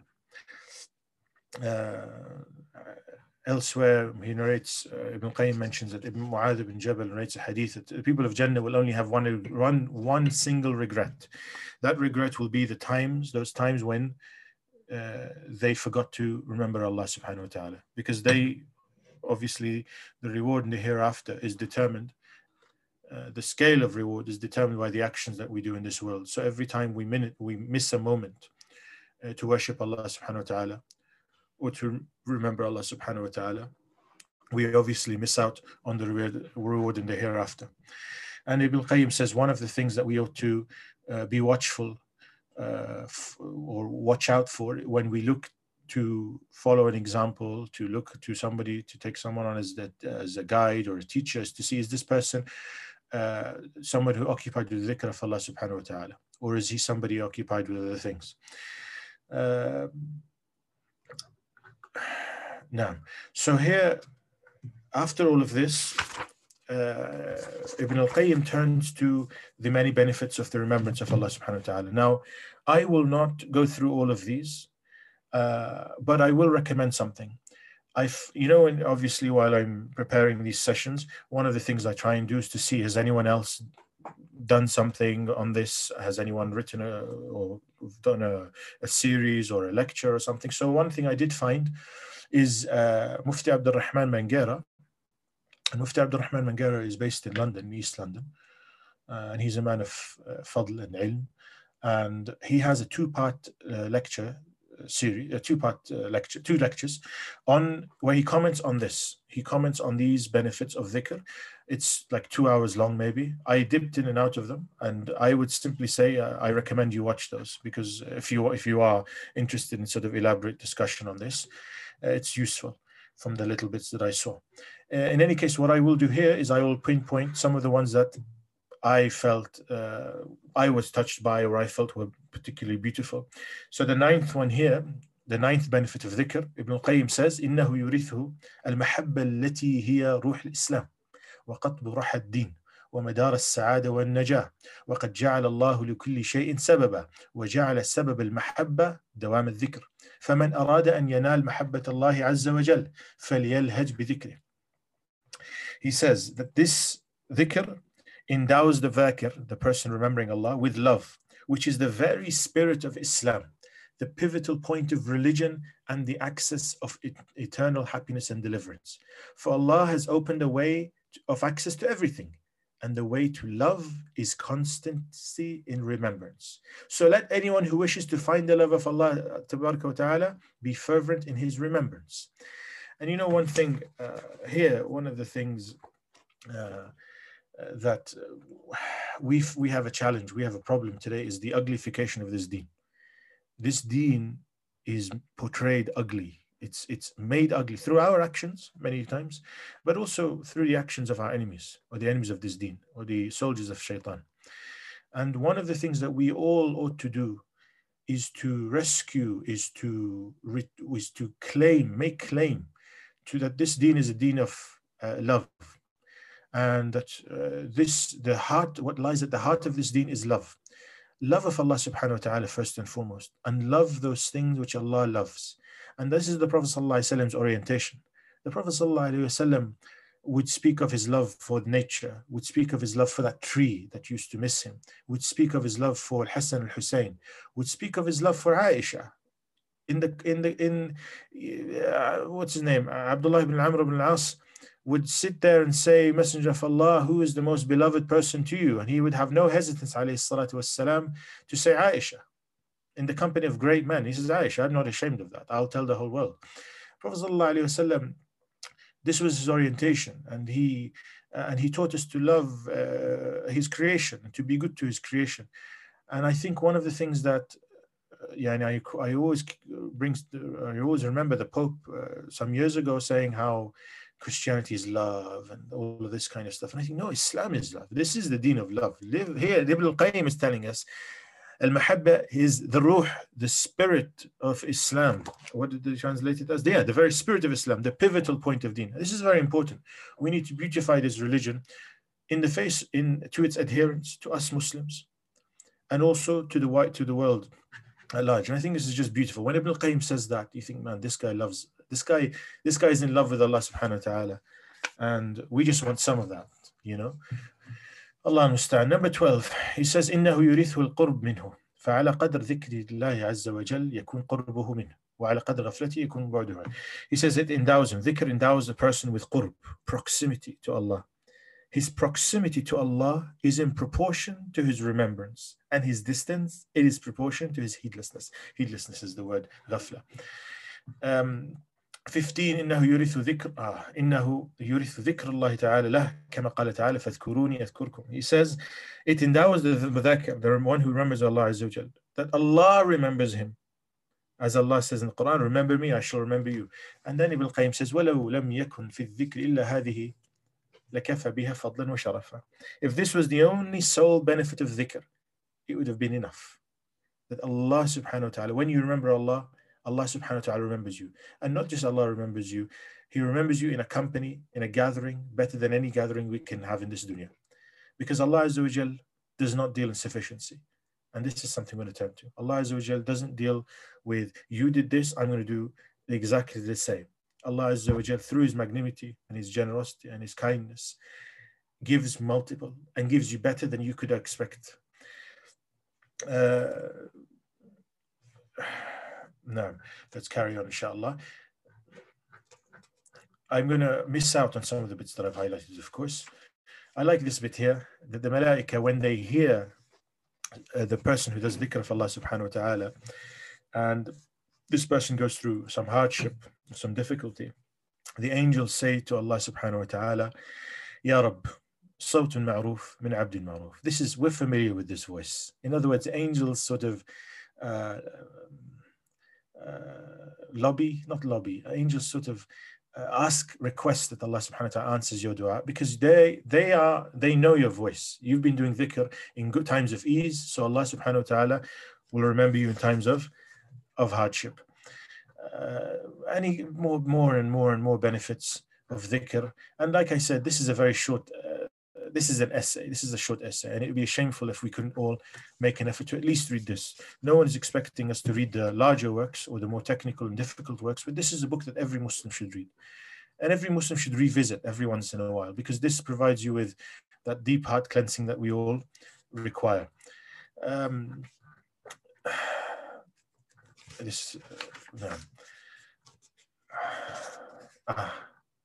Uh, Elsewhere, he narrates, uh, Ibn Qayyim mentions that Ibn Mu'adh ibn Jabal narrates a hadith that the people of Jannah will only have one, one, one single regret. That regret will be the times, those times when uh, they forgot to remember Allah subhanahu wa ta'ala. Because they, obviously, the reward in the hereafter is determined, uh, the scale of reward is determined by the actions that we do in this world. So every time we, minute, we miss a moment uh, to worship Allah subhanahu wa ta'ala, or to remember Allah subhanahu wa ta'ala, we obviously miss out on the reward in the hereafter. And Ibn Qayyim says one of the things that we ought to uh, be watchful uh, f- or watch out for when we look to follow an example, to look to somebody, to take someone on as, that, as a guide or a teacher, is to see, is this person uh, someone who occupied with the dhikr of Allah subhanahu wa ta'ala, or is he somebody occupied with other things? Uh, Now, so here, after all of this, uh, Ibn al-Qayyim turns to the many benefits of the remembrance of Allah subhanahu wa ta'ala. Now, I will not go through all of these, uh, but I will recommend something. I've, you know, and obviously while I'm preparing these sessions, one of the things I try and do is to see, has anyone else done something on this? Has anyone written a, or done a, a series or a lecture or something? So one thing I did find is uh, Mufti Abdul Rahman Mangera. And Mufti Abdul Rahman Mangera is based in London, East London. Uh, and he's a man of uh, fadl and ilm. And he has a two-part uh, lecture series, a two-part uh, lecture, two lectures, on where he comments on this. He comments on these benefits of dhikr. It's like two hours long, maybe. I dipped in and out of them, and I would simply say uh, I recommend you watch those, because if you if you are interested in sort of elaborate discussion on this, uh, it's useful from the little bits that I saw. Uh, in any case, what I will do here is I will pinpoint some of the ones that I felt uh, I was touched by, or I felt were particularly beautiful. So the ninth one here, the ninth benefit of dhikr, Ibn al-Qayyim says, إنه يورثه المحبة التي هي روح الإسلام وقطب روح الدين ومدار السعادة والنجاة وقد جعل الله لكل شيء سببا وجعل سبب المحبة دوام الذكر فمن أراد أن ينال محبة الله عز وجل فليلهج بذكره. He says that this dhikr endows the dhakir, the person remembering Allah, with love, which is the very spirit of Islam, the pivotal point of religion and the access of eternal happiness and deliverance. For Allah has opened a way of access to everything, and the way to love is constancy in remembrance. So let anyone who wishes to find the love of Allah Tabaraka wa Ta'ala be fervent in his remembrance. And you know one thing uh, here, one of the things uh, that we we have a challenge, we have a problem today is the uglification of this deen. This deen is portrayed ugly. It's, it's made ugly through our actions many times, but also through the actions of our enemies, or the enemies of this deen, or the soldiers of shaitan. And one of the things that we all ought to do is to rescue, is to, is to claim, make claim to that this deen is a deen of uh, love. And that uh, this, the heart, what lies at the heart of this deen is love. Love of Allah subhanahu wa ta'ala first and foremost, and love those things which Allah loves. And this is the Prophet ﷺ's orientation. The Prophet ﷺ would speak of his love for nature, would speak of his love for that tree that used to miss him, would speak of his love for Hassan al-Hussein, would speak of his love for Aisha. In the, in the, in, uh, what's his name? Abdullah ibn Amr ibn al-As would sit there and say, Messenger of Allah, who is the most beloved person to you? And he would have no hesitance, alayhi salatu wassalam, to say Aisha. In the company of great men, he says, Aisha, I'm not ashamed of that. I'll tell the whole world. Prophet ﷺ, this was his orientation, and he uh, and he taught us to love uh, his creation and to be good to his creation. And I think one of the things that uh, yeah, I, I always brings, I always remember the Pope uh, some years ago saying how Christianity is love and all of this kind of stuff. And I think, no, Islam is love. This is the deen of love. Live here, Ibn al-Qayyim is telling us Al-Mahabba is the ruh, the spirit of Islam. What did they translate it as? Yeah, the very spirit of Islam, the pivotal point of deen. This is very important. We need to beautify this religion in the face, in to its adherents, to us Muslims, and also to the white, to the world at large. And I think this is just beautiful. When Ibn al-Qayyim says that, you think, man, this guy loves, this guy, this guy is in love with Allah subhanahu wa ta'ala. And we just want some of that, you know. Allah understand. Number twelve, he says, إنه يرثه القرب منه فعلى قدر ذكر الله عز وجل يكون قربه منه وعلى قدر غفلته يكون بعده. He says it endows him. Dhikr endows the person with qurb, proximity to Allah. His proximity to Allah is in proportion to his remembrance, and his distance, it is proportion to his heedlessness. Heedlessness is the word غفلة. Um, fifteen إنه يورث ذكر آه إنه يورث ذكر الله تعالى له كما قال تعالى فاذكروني أذكركم. He says it endows the mudhakir, the one who remembers Allah Azza wa Jal, that Allah remembers him. As Allah says in the Quran, remember me, I shall remember you. And then Ibn al-Qayyim says وَلَوْ لَمْ يَكُنْ فِي الذِّكْرِ إِلَّا هَذِهِ لَكَفَى بِهَا فَضْلًا وَشَرَفًا. If this was the only sole benefit of dhikr, it would have been enough. That Allah subhanahu wa ta'ala, when you remember Allah, Allah subhanahu wa ta'ala remembers you. And not just Allah remembers you, He remembers you in a company, in a gathering, better than any gathering we can have in this dunya. Because Allah Azza wa Jal does not deal in sufficiency. And this is something we're going to turn to. Allah Azza wa Jal doesn't deal with, you did this, I'm going to do exactly the same. Allah Azza wa Jal, through His magnanimity and His generosity and His kindness, gives multiple and gives you better than you could expect. Uh, No, let's carry on, inshallah. I'm going to miss out on some of the bits that I've highlighted, of course. I like this bit here, that the malaika, when they hear uh, the person who does dhikr of Allah subhanahu wa ta'ala, and this person goes through some hardship, some difficulty, the angels say to Allah subhanahu wa ta'ala, Ya Rabb, sawtun ma'roof min abdin ma'roof. This is, we're familiar with this voice. In other words, angels sort of uh, Uh, lobby, not lobby, angels sort of uh, ask, request that Allah subhanahu wa ta'ala answers your dua, because they they are they know your voice. You've been doing dhikr in good times of ease, so Allah subhanahu wa ta'ala will remember you in times of of hardship. Uh, any more more and more and more benefits of dhikr. And like I said, this is a very short uh, this is an essay. This is a short essay, and it would be shameful if we couldn't all make an effort to at least read this. No one is expecting us to read the larger works or the more technical and difficult works, but this is a book that every Muslim should read. And every Muslim should revisit every once in a while, because this provides you with that deep heart cleansing that we all require. Um, this, uh, no. Ah.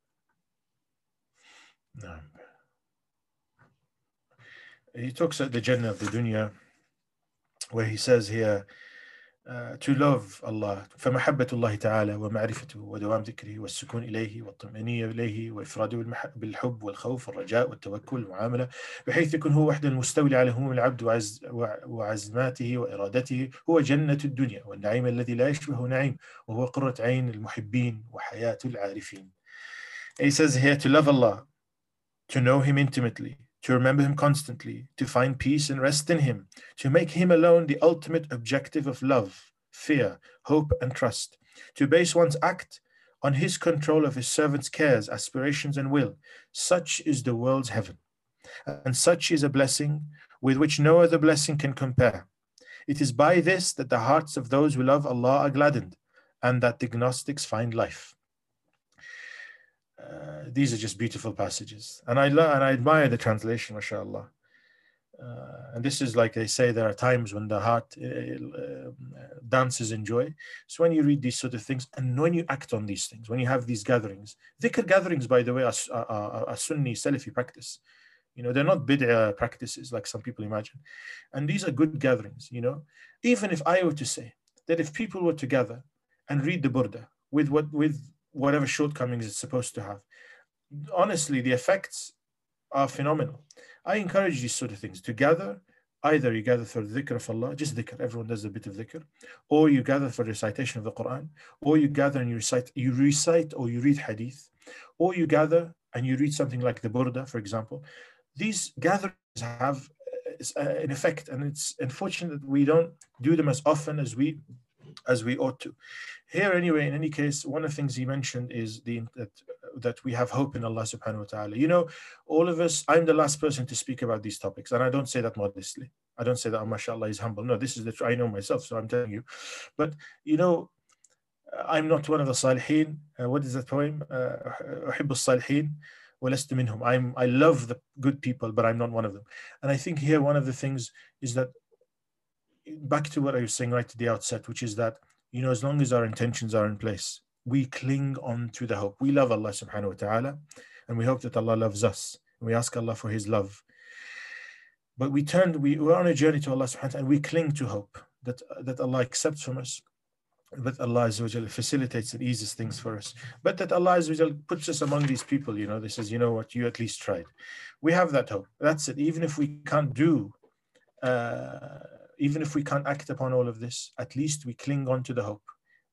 No. He talks at the Jannah of the Dunya, where he says here, uh, to love Allah, فمحبة الله تعالى ومعرفته ودوام ذكره والسكون إليه والطمأنينة إليه وإفراده بالحب والخوف والرجاء والتوكل والمعاملة بحيث يكون هو وحده المستولي على هموم العبد وعز وعزماته وإرادته، هو جنة الدنيا والنعيم الذي لا يشبه نعيم، وهو قرة عين المحبين وحياة العارفين. He says here, to love Allah, to know Him intimately, to remember Him constantly, to find peace and rest in Him, to make Him alone the ultimate objective of love, fear, hope, and trust, to base one's act on His control of His servants' cares, aspirations, and will. Such is the world's heaven, and such is a blessing with which no other blessing can compare. It is by this that the hearts of those who love Allah are gladdened, and that the Gnostics find life. Uh, these are just beautiful passages, and I love and I admire the translation, mashallah. Uh, and this is, like they say, there are times when the heart uh, uh, dances in joy. So when you read these sort of things, and when you act on these things, when you have these gatherings, dhikr gatherings, by the way, are, are, are Sunni Salafi practice. You know, they're not bid'ah practices like some people imagine. And these are good gatherings, you know. Even if I were to say that if people were to gather and read the Burda with what with whatever shortcomings it's supposed to have, honestly, the effects are phenomenal. I encourage these sort of things to gather. Either you gather for the dhikr of Allah, just dhikr, everyone does a bit of dhikr, or you gather for recitation of the Quran, or you gather and you recite, you recite or you read hadith, or you gather and you read something like the Burda, for example. These gatherings have an effect, and it's unfortunate that we don't do them as often as we as we ought to. Here, anyway, in any case, one of the things he mentioned is the that, that we have hope in Allah subhanahu wa ta'ala. You know, all of us, I'm the last person to speak about these topics, and I don't say that modestly. I don't say that, oh, mashallah, he's humble. No, this is the truth. I know myself, so I'm telling you. But, you know, I'm not one of the salihin. Uh, what is that poem? أحب الصالحين ولست منهم. I'm I love the good people, but I'm not one of them. And I think here one of the things is that, back to what I was saying right at the outset, which is that, you know, as long as our intentions are in place, we cling on to the hope. We love Allah subhanahu wa ta'ala, and we hope that Allah loves us. And we ask Allah for His love. But we turn, we, we're on a journey to Allah subhanahu wa ta'ala, and we cling to hope that, that Allah accepts from us, that Allah Azza wa Jal facilitates and eases things for us, but that Allah Azza wa Jal puts us among these people, you know, they says, you know what, you at least tried. We have that hope. That's it. Even if we can't do, uh, even if we can't act upon all of this, at least we cling on to the hope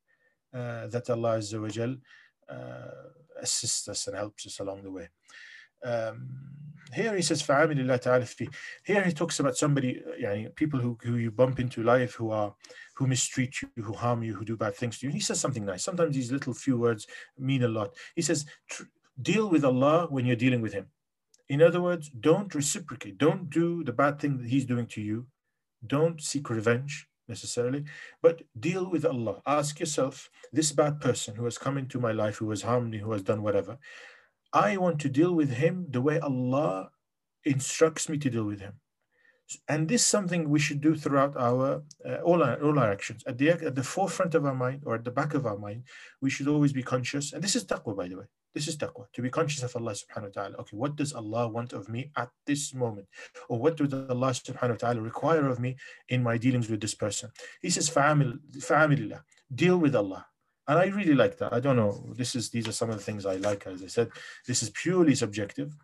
uh, that Allah Azza wa Jal uh, assists us and helps us along the way. Um, here he says, فَعَامِلِ اللَّهِ تَعَالَى فِيهِ. Here he talks about somebody, يعني, people who, who you bump into life, who are who mistreat you, who harm you, who do bad things to you. He says something nice. Sometimes these little few words mean a lot. He says, deal with Allah when you're dealing with Him. In other words, don't reciprocate. Don't do the bad thing that He's doing to you. Don't seek revenge necessarily, but deal with Allah. Ask yourself, this bad person who has come into my life, who has harmed me, who has done whatever, I want to deal with him the way Allah instructs me to deal with him. And this is something we should do throughout our uh, all our all our actions. At the at the forefront of our mind, or at the back of our mind, we should always be conscious. And this is taqwa, by the way. This is taqwa, to be conscious of Allah subhanahu wa ta'ala. Okay, what does Allah want of me at this moment? Or what does Allah subhanahu wa ta'ala require of me in my dealings with this person? He says, فَعَامِلِ فَعَامِلِ deal with Allah. And I really like that. I don't know. This is these are some of the things I like. As I said, this is purely subjective.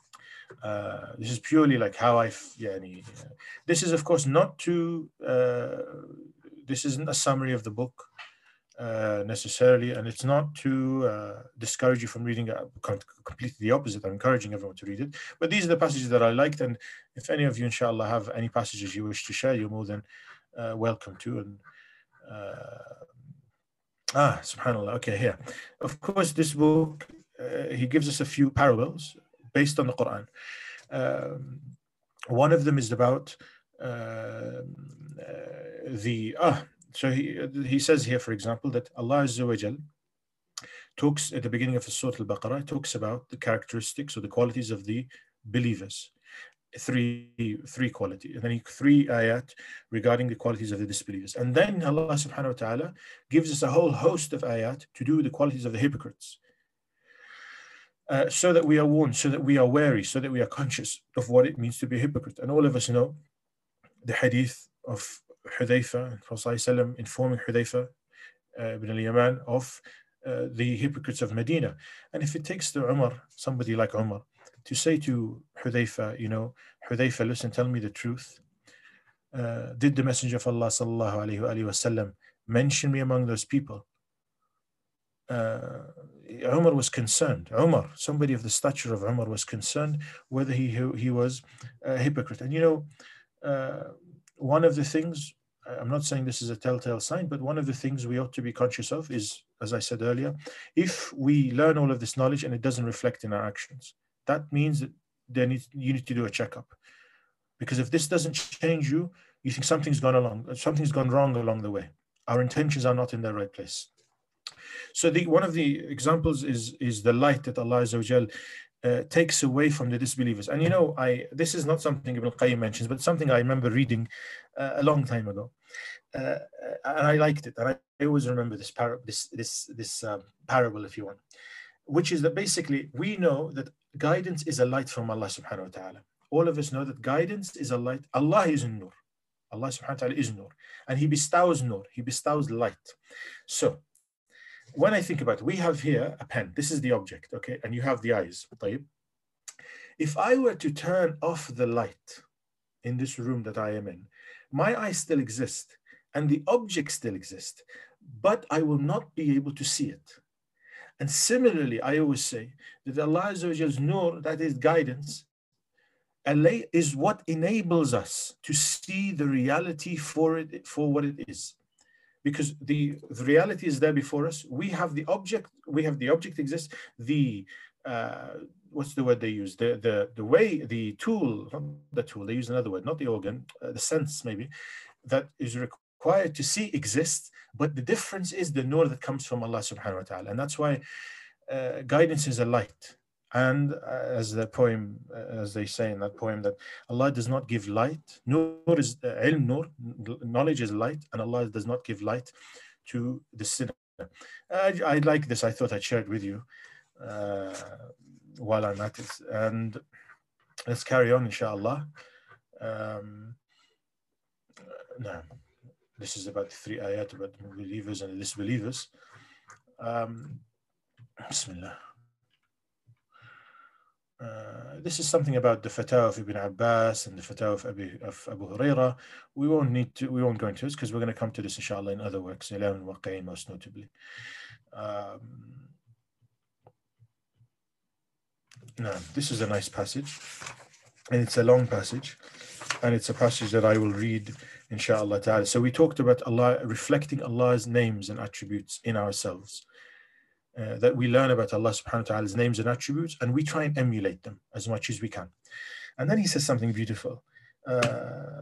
Uh, this is purely like how I, yeah. This is, of course, not to. Uh, this isn't a summary of the book uh, necessarily, and it's not to uh, discourage you from reading it. Completely the opposite. I'm encouraging everyone to read it. But these are the passages that I liked, and if any of you, inshallah, have any passages you wish to share, you're more than uh, welcome to. And uh, ah, subhanallah. Okay, here. Of course, this book uh, he gives us a few parables based on the Quran. Um, one of them is about uh, uh, the ah. So he he says here, for example, that Allah Azza wa Jal talks at the beginning of the Surah Al-Baqarah, talks about the characteristics or the qualities of the believers. Three three quality, and then he, three ayat regarding the qualities of the disbelievers. And then Allah subhanahu wa ta'ala gives us a whole host of ayat to do with the qualities of the hypocrites. Uh, so that we are warned, so that we are wary, so that we are conscious of what it means to be a hypocrite. And all of us know the hadith of Hudayfa, Prophet informing Hudayfa uh, ibn al-Yaman of uh, the hypocrites of Medina. And if it takes to Umar, somebody like Umar, to say to Hudayfa, you know, Hudayfa, listen, tell me the truth. Uh, did the Messenger of Allah sallallahu alayhi wa, alayhi wa sallam mention me among those people? Uh, Umar was concerned. Umar, somebody of the stature of Umar, was concerned whether he he was a hypocrite. And you know, uh, one of the things, I'm not saying this is a telltale sign, but one of the things we ought to be conscious of is, as I said earlier, if we learn all of this knowledge and it doesn't reflect in our actions, that means that there needs, you need to do a checkup. Because if this doesn't change you, you think something's gone along, something's gone wrong along the way. Our intentions are not in the right place. So the one of the examples is is the light that Allah Azza wa Jal uh, takes away from the disbelievers. And you know, I this is not something Ibn al-Qayyim mentions, but something I remember reading uh, a long time ago, uh, and I liked it. And I, I always remember this par- this this this um, parable, if you want, which is that basically we know that guidance is a light from Allah Subhanahu wa Taala. All of us know that guidance is a light. Allah is Nur. Allah Subhanahu wa Taala is Nur, and He bestows Nur. He bestows light. So when I think about it, we have here a pen. This is the object, okay? And you have the eyes. If I were to turn off the light in this room that I am in, my eyes still exist and the object still exists, but I will not be able to see it. And similarly, I always say that Allah Azza wa Jal's nur, that is guidance, is what enables us to see the reality for it, for what it is. Because the, the reality is there before us. We have the object, we have the object exists, the, uh, what's the word they use? The, the, the way, the tool, not the tool, they use another word, not the organ, uh, the sense maybe, that is required to see exists, but the difference is the nur that comes from Allah subhanahu wa ta'ala. And that's why uh, guidance is a light. And uh, as the poem, uh, as they say in that poem, that Allah does not give light. Nur is uh, ilm, nur, knowledge is light, and Allah does not give light to the sinner. I, I like this. I thought I'd share it with you uh, while I'm at it. And let's carry on, inshallah. Um, no, this is about the three ayat about the believers and the disbelievers. Um, Bismillah. Uh, this is something about the Fatawa of Ibn Abbas and the Fatawa of Abu, of Abu Huraira. We won't need to, we won't go into this because we're going to come to this inshallah in other works, Ilam al-Waqi'in most notably. Um, now, this is a nice passage, and it's a long passage, and it's a passage that I will read inshallah ta'ala. So we talked about Allah, reflecting Allah's names and attributes in ourselves. Uh, that we learn about Allah subhanahu wa ta'ala's names and attributes, and we try and emulate them as much as we can. And then he says something beautiful. Uh,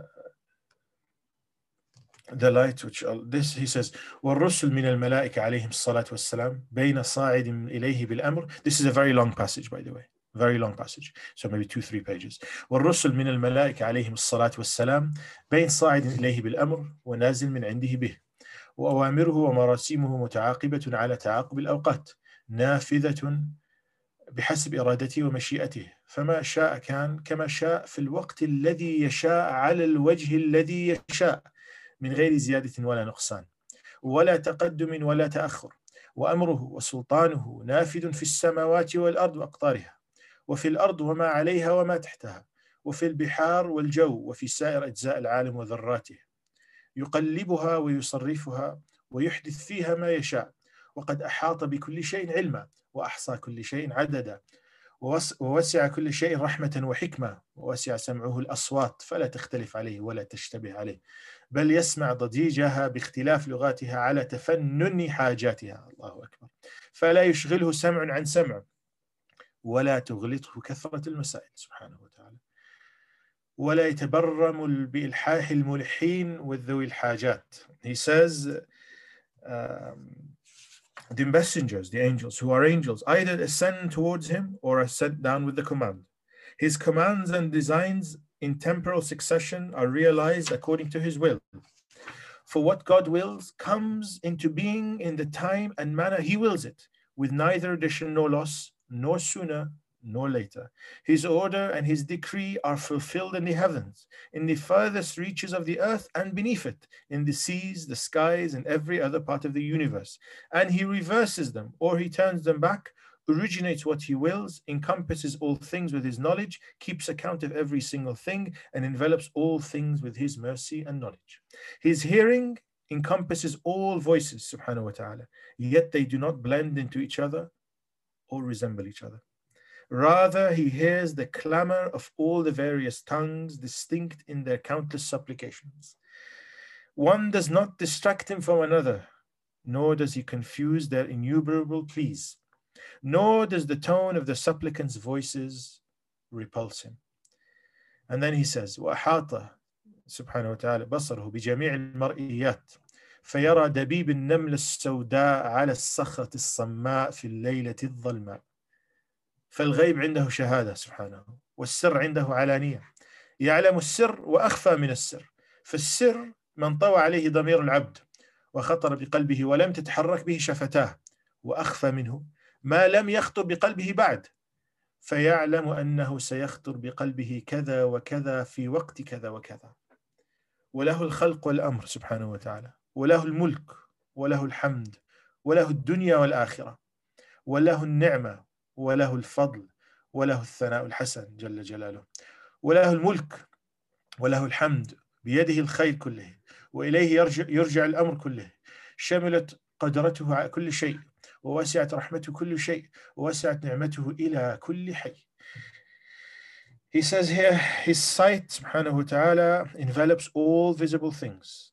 the light which, uh, this he says, وَالرُّسُلْ مِنَ الْمَلَائِكَ عَلَيْهِمْ الصَّلَاةُ وَالسَّلَامُ بَيْنَ صَاعِدٍ إِلَيْهِ بِالْأَمْرِ. This is a very long passage, by the way. Very long passage. So maybe two, three pages. وَالرُّسُلْ مِنَ الْمَلَائِكَ عَلَيْهِمْ الصَّلَاةُ وَالسَّلَامُ بَيْنَ صَاعِدٍ إِلَيْهِ بِالْأَمْرِ وَنَازِلٍ مِنْ عِنْدِهِ بِهِ وأوامره ومراسيمه متعاقبة على تعاقب الأوقات نافذة بحسب إرادته ومشيئته فما شاء كان كما شاء في الوقت الذي يشاء على الوجه الذي يشاء من غير زيادة ولا نقصان ولا تقدم ولا تأخر وأمره وسلطانه نافذ في السماوات والأرض وأقطارها وفي الأرض وما عليها وما تحتها وفي البحار والجو وفي سائر أجزاء العالم وذراته يقلبها ويصرفها ويحدث فيها ما يشاء وقد أحاط بكل شيء علما وأحصى كل شيء عددا ووسع كل شيء رحمة وحكمة ووسع سمعه الأصوات فلا تختلف عليه ولا تشتبه عليه بل يسمع ضجيجها باختلاف لغاتها على تفنن حاجاتها الله أكبر فلا يشغله سمع عن سمع ولا تغلطه كثرة المسائل سبحانه وتعالى ولا يتبرم بإلحاح الملحين وذوي الحاجات. He says um, the messengers, the angels, who are angels, either ascend towards him or are sent down with the command. His commands and designs in temporal succession are realized according to his will. For what God wills comes into being in the time and manner he wills it, with neither addition nor loss, nor sooner nor later. His order and his decree are fulfilled in the heavens, in the furthest reaches of the earth and beneath it, in the seas, the skies, and every other part of the universe. And he reverses them, or he turns them back, originates what he wills, encompasses all things with his knowledge, keeps account of every single thing, and envelops all things with his mercy and knowledge. His hearing encompasses all voices, subhanahu wa ta'ala, yet they do not blend into each other or resemble each other. Rather, he hears the clamor of all the various tongues, distinct in their countless supplications. One does not distract him from another, nor does he confuse their innumerable pleas, nor does the tone of the supplicants' voices repulse him. And then he says, وَأَحَاطَ سبحانه وتعالى بصره بجميع المرئيات فيرى دبيب النمل السوداء على الصخرة الصماء في الليلة الظلماء. فالغيب عنده شهادة سبحانه والسر عنده علانية يعلم السر وأخفى من السر. فالسر من طوى عليه ضمير العبد وخطر بقلبه ولم تتحرك به شفتاه، وأخفى منه ما لم يخطر بقلبه بعد، فيعلم أنه سيخطر بقلبه كذا وكذا في وقت كذا وكذا. وله الخلق والأمر سبحانه وتعالى، وله الملك وله الحمد وله الدنيا والآخرة، وله النعمة وله الفضل وله الثناء الحسن جل جلاله، وله الملك وله الحمد، بيده الخير كله وإليه يرجع, يرجع الأمر كله. شملت قدرته على كل شيء، ووسعت رحمته كل شيء، ووسعت نعمته إلى كل حي. He says here, his sight subhanahu wa ta'ala envelops all visible things,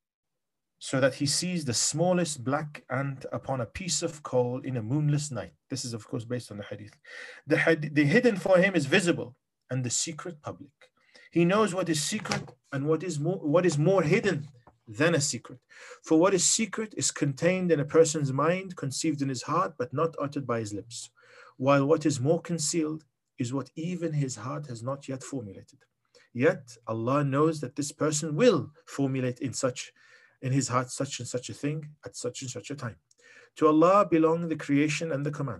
so that he sees the smallest black ant upon a piece of coal in a moonless night. This is, of course, based on the hadith. The, had, the hidden for him is visible, and the secret public. He knows what is secret and what is more, what is more hidden than a secret. For what is secret is contained in a person's mind, conceived in his heart, but not uttered by his lips, while what is more concealed is what even his heart has not yet formulated. Yet Allah knows that this person will formulate in such in his heart such and such a thing at such and such a time. To Allah belong the creation and the command,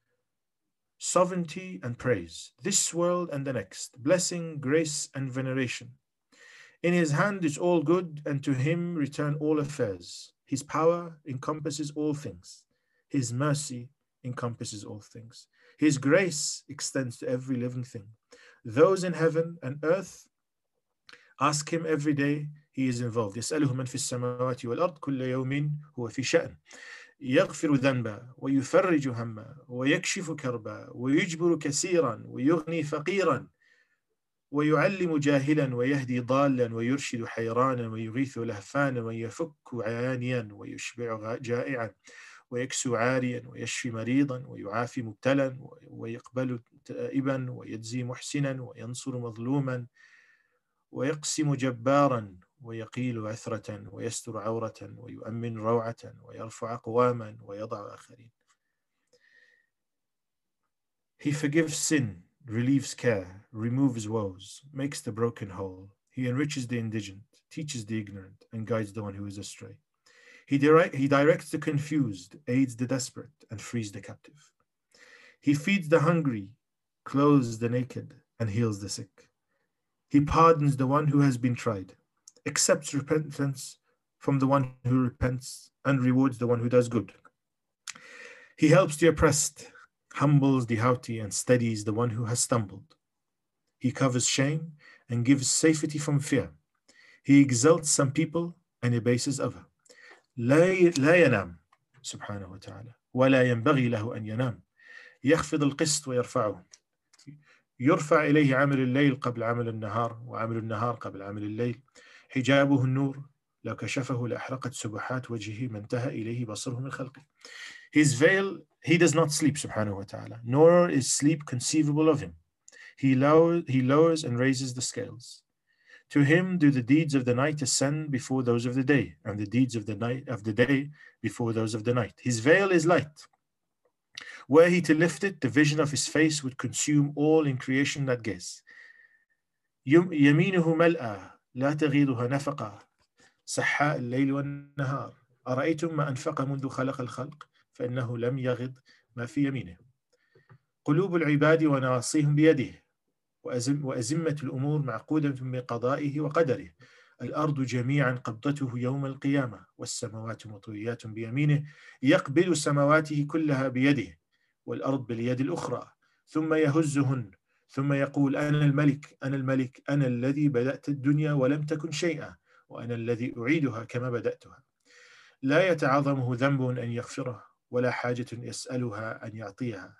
sovereignty and praise, this world and the next, blessing, grace, and veneration. In his hand is all good, and to him return all affairs. His power encompasses all things. His mercy encompasses all things. His grace extends to every living thing. Those in heaven and earth ask him every day. He is involved. يسأله من في السماوات والأرض كل يوم هو في شأن. يغفر ذنبا ويفرج هما ويكشف كربا ويجبر كثيرا ويغني فقيرا ويعلم جاهلا ويهدي ضالا ويرشد حيرانا ويغيث لهفانا ويفك عانيا ويشبع جائعا ويكسو عاريا ويشفي مريضا ويعافي مبتلا ويقبل تائبا ويجزي محسنا وينصر مظلوما ويقسم جبارا ويقيل عثرة ويستر عورة ويؤمن روعة ويرفع أقواما ويضع آخرين. He forgives sin, relieves care, removes woes, makes the broken whole. He enriches the indigent, teaches the ignorant, and guides the one who is astray. He, direct, he directs the confused, aids the desperate, and frees the captive. He feeds the hungry, clothes the naked, and heals the sick. He pardons the one who has been tried, accepts repentance from the one who repents, and rewards the one who does good. He helps the oppressed, humbles the haughty, and steadies the one who has stumbled. He covers shame and gives safety from fear. He exalts some people and abases others. لا لا ينام سبحانه وتعالى ولا ينبغي له أن ينام. يخفض القسط ويرفعه. يرفع إليه عمل الليل قبل عمل النهار وعمل النهار قبل عمل الليل. حجابه النور لو كشفه لأحرقت سبحات وجهه ما انتهى إليه بصره من خلقه. His veil He does not sleep, subhanahu wa ta'ala, nor is sleep conceivable of him. He, lower, he lowers and raises the scales. To him do the deeds of the night ascend before those of the day, and the deeds of the night of the day before those of the night. His veil is light. Were he to lift it, the vision of his face would consume all in creation that gaze. يمينه ملأى لا تغيضها نفقة سحاء الليل والنهار أرأيتم ما أنفق منذ خلق الخلق فإنه لم يغض ما في يمينه. قلوب العباد ونواصيهم بيده وأزم وأزمة الأمور معقودة بقضائه وقدره. الأرض جميعا قبضته يوم القيامة والسماوات مطويات بيمينه يقبل سماواته كلها بيده والأرض باليد الأخرى ثم يهزهن ثم يقول أنا الملك أنا الملك أنا الذي بدأت الدنيا ولم تكن شيئا وأنا الذي أعيدها كما بدأتها. لا يتعاظمه ذنب أن يغفره ولا حاجة يسألها أن يعطيها.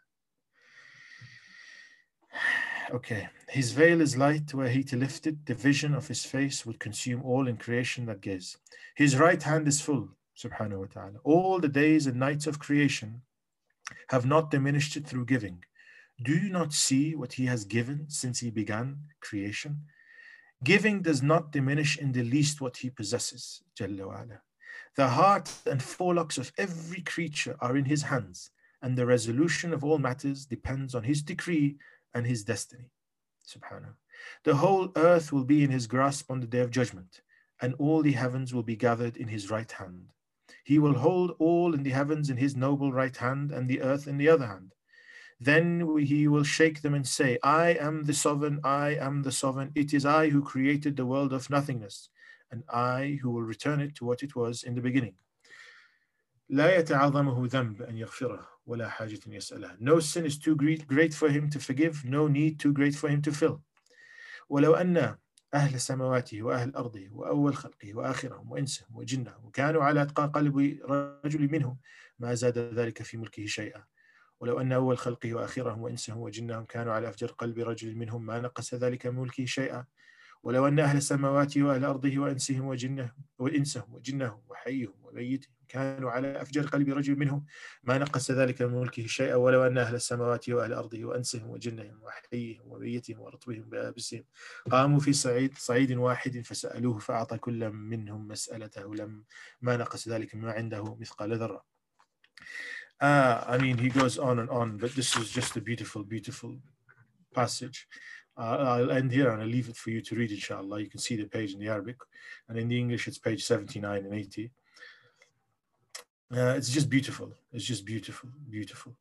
Okay, his veil is light, were he to lift it, the vision of his face would consume all in creation that gaze. His right hand is full, subhanahu wa ta'ala. All the days and nights of creation have not diminished it through giving. Do you not see what he has given since he began creation? Giving does not diminish in the least what he possesses, Jalla wa ala. The heart and forelocks of every creature are in his hands, and the resolution of all matters depends on his decree and his destiny. Subhanahu. The whole earth will be in his grasp on the day of judgment, and all the heavens will be gathered in his right hand. He will hold all in the heavens in his noble right hand, and the earth in the other hand. Then he will shake them and say, I am the sovereign, I am the sovereign. It is I who created the world of nothingness, and I who will return it to what it was in the beginning. لا يتعظمه ذنب أن يغفره ولا حاجة يسألها. No sin is too great, great for him to forgive, no need too great for him to fill. ولو أن أهل سماواته وأهل أرضه وأول خلقه وآخرهم وإنسهم وجنهم وكانوا على أتقى قلب رجل منهم ما زاد ذلك في ملكه شيئا. ولو أن أول خلقه وآخرهم وإنسهم وجنهم كانوا على أفجر قلب رجل منهم ما نقص ذلك من ملكه شيئا. ولو أن أهل سماواته وأهل أرضه وإنسهم وجنهم وإنسهم وجنهم وحيهم وميتهم كانوا على أفجر قلب رجل منهم ما نقص ذلك من ملكه شيئا. ولو أن أهل السماوات وأهل أرضه وأنسهم وجنهم وحيهم وميتهم ورطبهم بآبسهم قاموا في صعيد صعيد واحد فسألوه فأعطى كل منهم مسألته لم ما نقص ذلك مما عنده مثقال ذرة. Uh, I mean, he goes on and on, but this is just a beautiful, beautiful passage. Uh, I'll end here and I'll leave it for you to read, inshallah. You can see the page in the Arabic, and in the English, it's page seventy-nine and eighty. Uh, it's just beautiful. It's just beautiful, beautiful.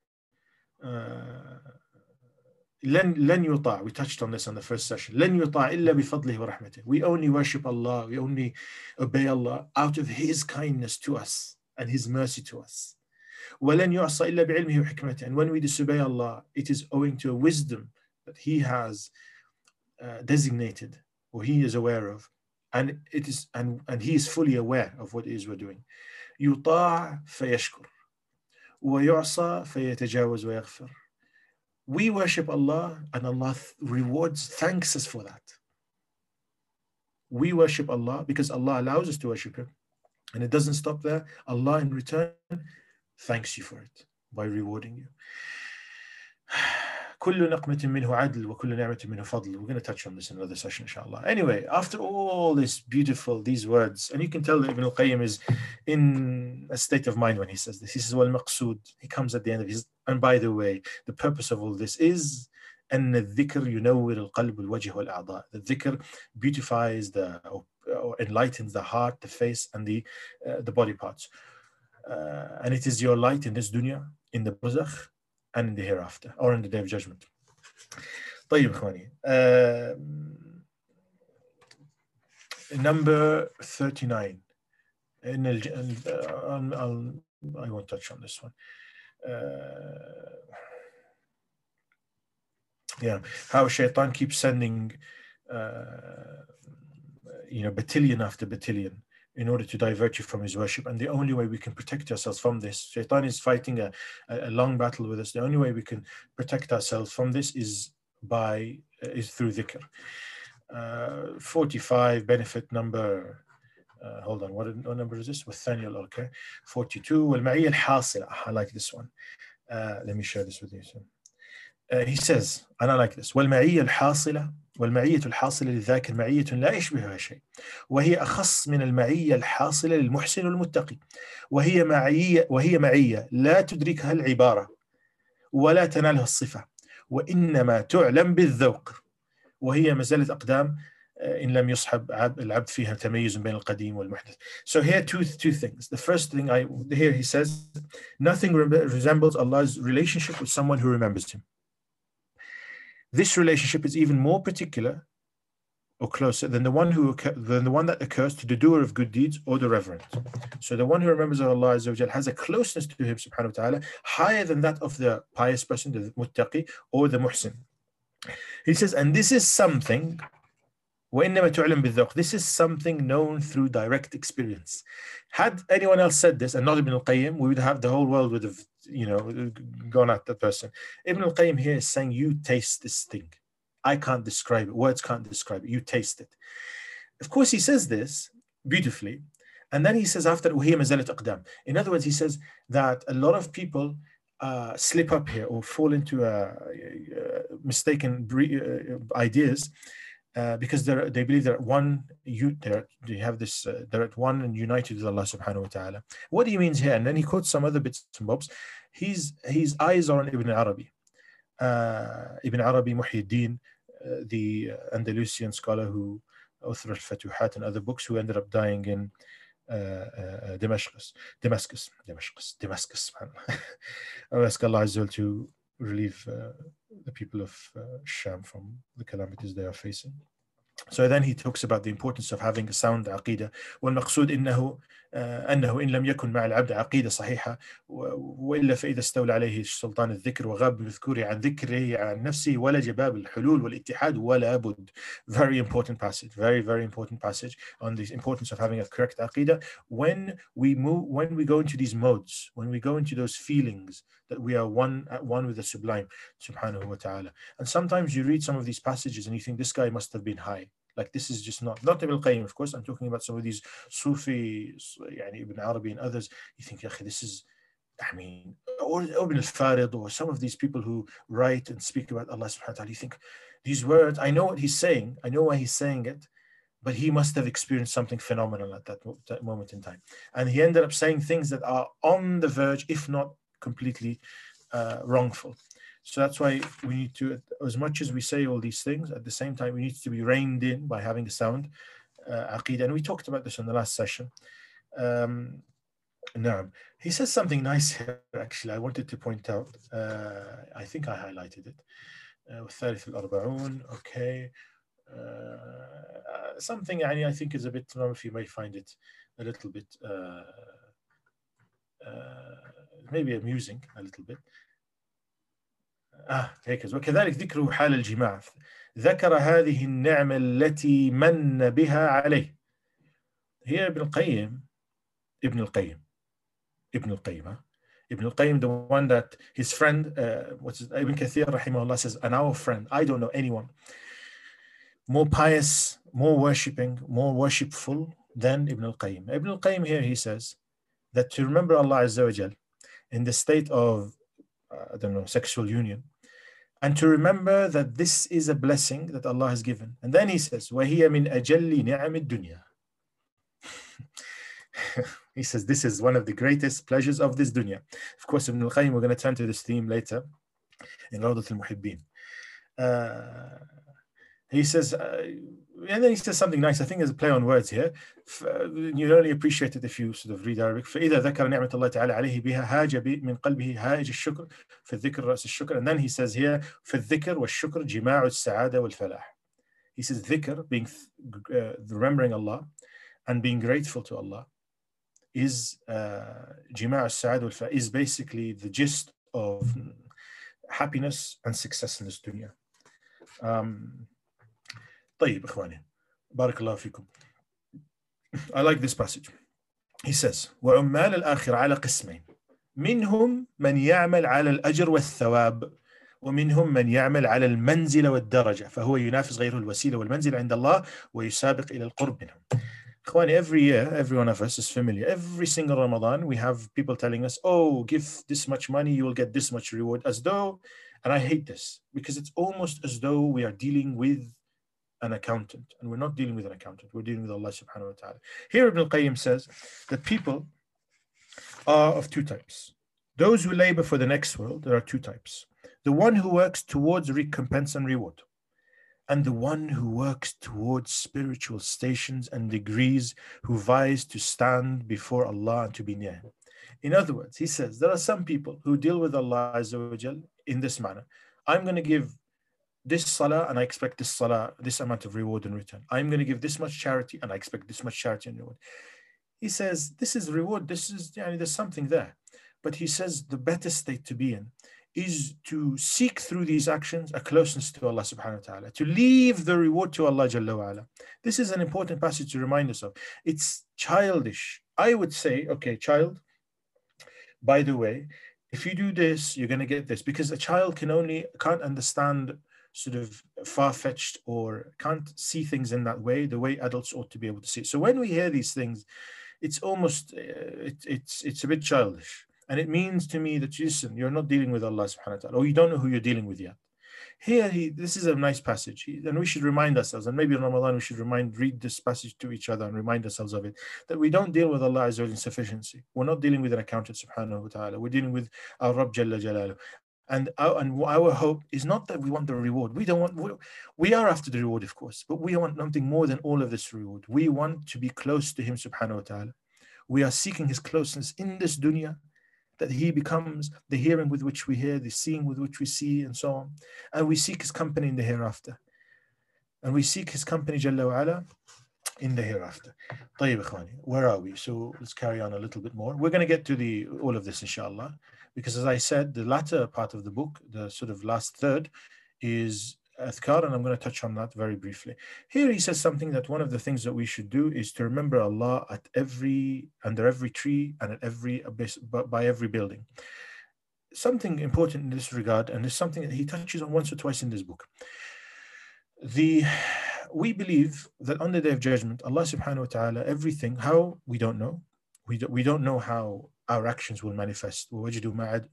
لن لن يطاع. We touched on this on the first session. لن يطاع إلا بفضله ورحمته. We only worship Allah. We only obey Allah out of His kindness to us and His mercy to us. ولن يعصى إلا بعلمه وحكمته. And when we disobey Allah, it is owing to a wisdom that He has uh, designated or He is aware of, and it is and and He is fully aware of what it is we're doing. يطاع فيشكر ويعصى فيتجاوز ويغفر. We worship Allah and Allah rewards, thanks us for that. We worship Allah because Allah allows us to worship Him, and it doesn't stop there. Allah in return thanks you for it by rewarding you. كل نقمة منه عدل وكل نعمة منه فضل. We're going to touch on this in another session, inshallah. Anyway, after all this beautiful, these words, and you can tell that Ibn al-Qayyim is in a state of mind when he says this. He says, well, maqsood, he comes at the end of his, and by the way, the purpose of all this is أن الذكر ينور القلب والوجه والأعضاء. The dhikr beautifies the, or, or enlightens the heart, the face, and the, uh, the body parts. Uh, and it is your light in this dunya, in the barzakh, and in the hereafter, or in the day of judgment. طيب إخواني. Uh, number thirty-nine. In the, uh, I'll, I'll, I won't touch on this one. Uh, yeah, how Shaitan keeps sending, uh, you know, battalion after battalion in order to divert you from his worship. And the only way we can protect ourselves from this, Shaitan is fighting a, a long battle with us. The only way we can protect ourselves from this is by uh, is through dhikr. Uh, forty-five, benefit number uh, hold on, what, what number is this? والثانية الأركة forty-two. والمعية الحاصلة. I like this one. Uh, let me share this with you. So, uh, he says, and I like this. والمعية الحاصلة والمعية الحاصلة للذاكر معية لا يشبهها شيء، وهي أخص من المعية الحاصلة للمحسن والمتقي، وهي معية وهي معية لا تدركها العبارة ولا تنالها الصفة، وإنما تعلم بالذوق، وهي مزلة أقدام إن لم يصحب العبد فيها تميز بين القديم والمحدث. So here two two things. The first thing I here he says, nothing resembles Allah's relationship with someone who remembers Him. This relationship is even more particular or closer than the one who than the one that occurs to the doer of good deeds or the reverent. So the one who remembers Allah Azza wa Jal has a closeness to Him Subhanahu wa Taala higher than that of the pious person, the muttaqi or the muhsin. He says, and this is something. وإنما تعلم بالذوق. This is something known through direct experience. Had anyone else said this and not Ibn al-Qayyim, we would have the whole world would have, you know, gone at that person. Ibn al-Qayyim here is saying, you taste this thing. I can't describe it. Words can't describe it. You taste it. Of course, he says this beautifully. And then he says after, وهي مزلة أقدام. In other words, he says that a lot of people uh, slip up here or fall into uh, uh, mistaken uh, ideas. Uh, because they're, they believe they're at one, you, they're, they have this, uh, they're at one and united with Allah subhanahu wa ta'ala. What he means here, and then he quotes some other bits and bobs, his, his eyes are on Ibn Arabi. Uh, Ibn Arabi Muhyiddin, uh, the Andalusian scholar who authored Al-Fatuhat and other books, who ended up dying in uh, uh, Damascus, Damascus, Damascus, Damascus. I ask Allah Azza wa Jal to relieve uh, the people of uh, Sham from the calamities they are facing. So then he talks about the importance of having a sound عقيدة. والمقصود إنه أنه إن لم يكن مع العبد عقيدة صحيحة وإلا فإذا استولى عليه سلطان الذكر وغاب بمذكوره عن ذكره عن نفسه ولج باب الحلول والاتحاد ولا بد. Very important passage, very very important passage on the importance of having a correct عقيدة. When we move, when we go into these modes, when we go into those feelings that we are one at one with the Sublime Subhanahu wa Ta'ala. And sometimes you read some of these passages and you think this guy must have been high. Like this is just not, not Ibn al-Qayyim, of course. I'm talking about some of these Sufi, yani Ibn Arabi and others. You think, yeah, this is, I mean, or Ibn al-Farid or some of these people who write and speak about Allah subhanahu wa ta'ala. You think these words, I know what he's saying. I know why he's saying it, but he must have experienced something phenomenal at that, that moment in time. And he ended up saying things that are on the verge, if not completely uh, wrongful. So that's why we need to, as much as we say all these things, at the same time, we need to be reined in by having a sound uh, aqeedah. And we talked about this in the last session. Um, no, he says something nice here, actually, I wanted to point out. Uh, I think I highlighted it. والثالث الأربعون, okay. Uh, something يعني, I think is a bit, I don't know if you may find it a little bit, uh, uh, maybe amusing a little bit. آه هيك. وكذلك ذكره حال الجماع ذكر هذه النعمة التي من بها عليه. Here Ibn al-Qayyim, Ibn al-Qayyim, Ibn al-Qayyim, huh? Ibn al-Qayyim, the one that his friend, uh, what's his, Ibn Kathir rahimahullah says, and our friend, I don't know anyone more pious, more worshipping, more worshipful than Ibn al-Qayyim. Ibn al-Qayyim here, he says that to remember Allah Azza wa Jal in the state of Uh, I don't know, sexual union, and to remember that this is a blessing that Allah has given. And then he says, وَهِيَ مِنْ أَجَلِّ نِعَمِ الدُّنْيَا. He says, this is one of the greatest pleasures of this dunya. Of course, Ibn al-Qayyim, we're going to turn to this theme later in Rawdat al-Muhibbin. Uh, he says, uh, and then he says something nice. I think there's a play on words here. You only appreciate it if you sort of read Arabic. فإذا ذكر نعمة الله تعالى عليه بها هاج من قلبه هاج الشكر في الذكر رأس الشكر. And then he says here في الذكر والشكر جماع السعادة والفلاح. He says dhikr, being uh, remembering Allah and being grateful to Allah, is جماع السعادة والفلاح, is basically the gist of happiness and success in this dunya. Um, طيب إخواني بارك الله فيكم. I like this passage. He says وعمال الآخرة على قسمين منهم من يعمل على الأجر والثواب ومنهم من يعمل على المنزل والدرجة فهو ينافس غيره الوسيلة والمنزل عند الله ويسابق إلى القرب منهم. Khwani, every year, every one of us is familiar. Every single Ramadan, we have people telling us, oh, give this much money, you will get this much reward. As though, and I hate this, because it's almost as though we are dealing with an accountant. And we're not dealing with an accountant. We're dealing with Allah subhanahu wa ta'ala. Here Ibn al-Qayyim says that people are of two types. Those who labor for the next world, there are two types. The one who works towards recompense and reward, and the one who works towards spiritual stations and degrees, who vies to stand before Allah and to be near Him. In other words, he says, there are some people who deal with Allah Azza wa Jal in this manner. I'm going to give this salah and I expect this salah, this amount of reward in return. I'm going to give this much charity and I expect this much charity in reward. He says, this is reward, this is, you know, there's something there. But he says the better state to be in is to seek through these actions a closeness to Allah subhanahu wa ta'ala, to leave the reward to Allah Jalla wa ala. This is an important passage to remind us of. It's childish. I would say, okay, child, by the way, if you do this, you're going to get this, because a child can only, can't understand sort of far-fetched or can't see things in that way, the way adults ought to be able to see it. So when we hear these things, it's almost, uh, it, it's, it's a bit childish. And it means to me that, listen, you're not dealing with Allah subhanahu wa ta'ala, or you don't know who you're dealing with yet. Here, he, this is a nice passage, he, and we should remind ourselves, and maybe in Ramadan we should remind, read this passage to each other and remind ourselves of it, that we don't deal with Allah Azza wa Jalla in sufficiency. We're not dealing with an accountant subhanahu wa ta'ala. We're dealing with our Rabb Jalla Jalaluhu. And our, and our hope is not that we want the reward. We don't want, we, we are after the reward, of course, but we want something more than all of this reward. We want to be close to Him subhanahu wa ta'ala. We are seeking His closeness in this dunya, that He becomes the hearing with which we hear, the seeing with which we see, and so on. And we seek His company in the hereafter. And we seek His company, Jalla wa ala, in the hereafter. طيب إخواني, where are we? So let's carry on a little bit more. We're going to get to the all of this, inshallah, because as I said, the latter part of the book, the sort of last third, is Adhkar, and I'm going to touch on that very briefly. Here he says something, that one of the things that we should do is to remember Allah at every, under every tree and at every, by every building. Something important in this regard, and it's something that he touches on once or twice in this book. The, we believe that on the Day of Judgment, Allah subhanahu wa ta'ala, everything, how, we don't know. We don't, we don't know how our actions will manifest. We don't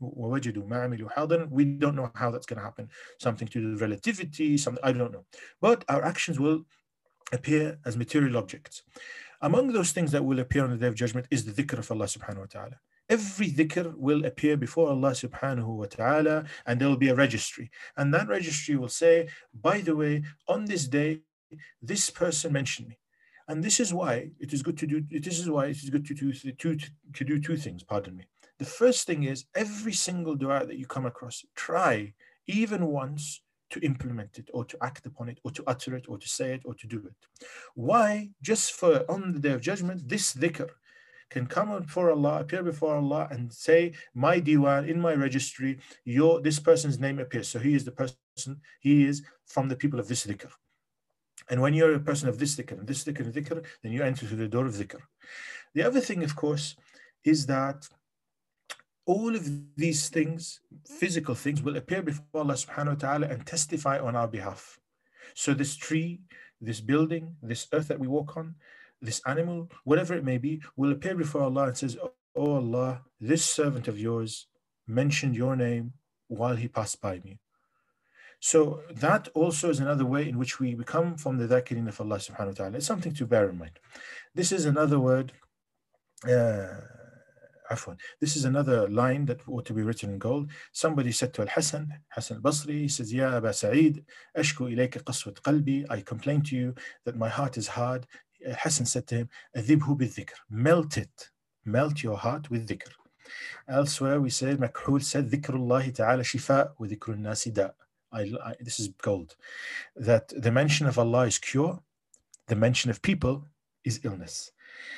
know how that's going to happen. Something to do with relativity, something, I don't know. But our actions will appear as material objects. Among those things that will appear on the Day of Judgment is the dhikr of Allah subhanahu wa ta'ala. Every dhikr will appear before Allah subhanahu wa ta'ala, and there will be a registry. And that registry will say, by the way, on this day, this person mentioned me. And this is why it is good to do, this is why it is good to do, to, to, to do two things, pardon me. The first thing is, every single dua that you come across, try even once to implement it, or to act upon it, or to utter it, or to say it, or to do it. Why? Just for on the Day of Judgment, this dhikr can come before Allah, appear before Allah, and say, my diwan, in my registry, your this person's name appears. So he is the person, he is from the people of this dhikr. And when you're a person of this dhikr, and this dhikr, and dhikr, then you enter through the door of dhikr. The other thing, of course, is that all of these things, physical things, will appear before Allah subhanahu wa ta'ala and testify on our behalf. So this tree, this building, this earth that we walk on, this animal, whatever it may be, will appear before Allah and says, oh Allah, this servant of yours mentioned your name while he passed by me. So that also is another way in which we become from the dhakirin of Allah subhanahu wa ta'ala. It's something to bear in mind. This is another word, uh, afwan. This is another line that ought to be written in gold. Somebody said to Al-Hasan, Hasan al-Basri, he says, Ya Aba Sa'id, ashku ilayka qaswat qalbi, I complain to you that my heart is hard. Hasan said to him, adhibhu bil-dhikr, melt it, melt your heart with dhikr. Elsewhere we said, Makhul said, dhikrullahi ta'ala shifa wa dhikrun nasi da. I, I, this is gold, that the mention of Allah is cure, the mention of people is illness.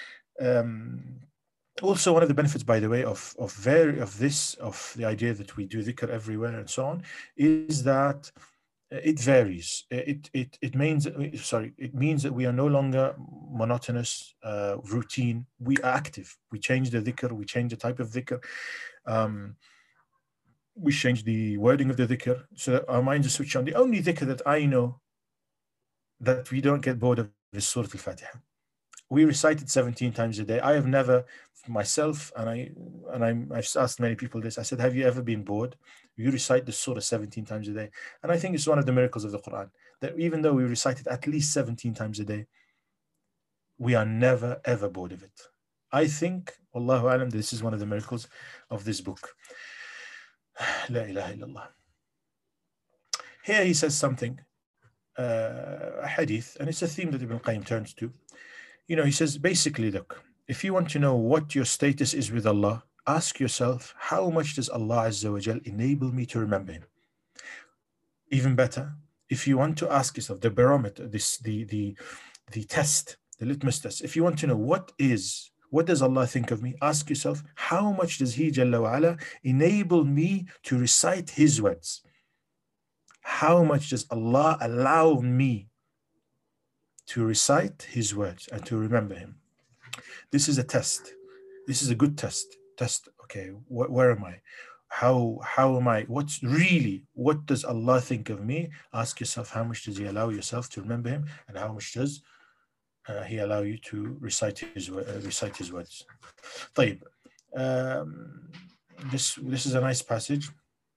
Um, also, one of the benefits, by the way, of of, very, of this, of the idea that we do dhikr everywhere and so on, is that it varies. It it it means sorry. It means that we are no longer monotonous, uh, routine. We are active. We change the dhikr. We change the type of dhikr. Um, we change the wording of the dhikr, so that our minds are switched on. The only dhikr that I know that we don't get bored of is Surah Al-Fatiha. we recite it seventeen times a day. I have never, myself, and I and I'm, I've asked many people this. I said, have you ever been bored? You recite the surah seventeen times a day. And I think it's one of the miracles of the Quran, that even though we recite it at least seventeen times a day, we are never, ever bored of it. I think, Wallahu alam, this is one of the miracles of this book. La ilaha illallah. Here he says something, uh, a hadith, and it's a theme that Ibn Qayyim turns to. You know, he says, basically, look, if you want to know what your status is with Allah, ask yourself, how much does Allah Azza wa Jal enable me to remember Him? Even better, if you want to ask yourself, the barometer, this, the, the, the test, the litmus test, if you want to know what is, what does Allah think of me, ask yourself, how much does He Jalla wa Ala enable me to recite His words? How much does Allah allow me to recite His words and to remember Him? This is a test. This is a good test. Test, okay, wh where am I? How, how am I? What's really, what does Allah think of me? Ask yourself, how much does He allow yourself to remember Him? And how much does uh, He allow you to recite His, uh, recite his words? طيب. Um, this, this is a nice passage.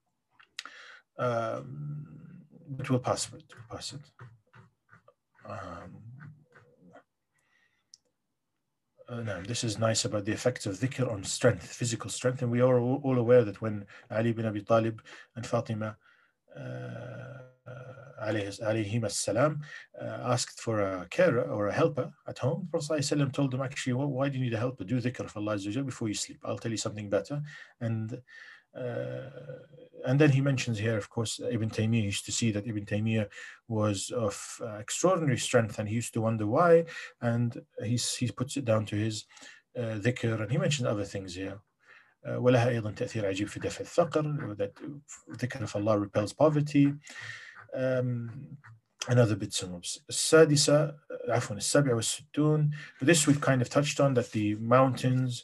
Um, but we'll pass it. We'll pass it. Um, uh, no, this is nice about the effects of dhikr on strength, physical strength. And we are all, all aware that when Ali bin Abi Talib and Fatima uh, alayhim as-salam uh, asked for a carer or a helper at home, the Prophet ﷺ told them, actually, well, why do you need a helper? Do dhikr of Allah Azza wa Jal before you sleep. I'll tell you something better. And Uh, and then he mentions here, of course, Ibn Taymiyyah. He used to see that Ibn Taymiyyah was of uh, extraordinary strength, and he used to wonder why. And he's, he puts it down to his uh, dhikr, and he mentions other things here. وَلَهَا أَيْضًا تَأْثِيرٌ عَجِيبٌ فِي دَفْعِ الثَّقْرِ, that dhikr of Allah repels poverty. Um, and other bits and bobs. السادسة عفوا السابعة والستون. This we've kind of touched on, that the mountains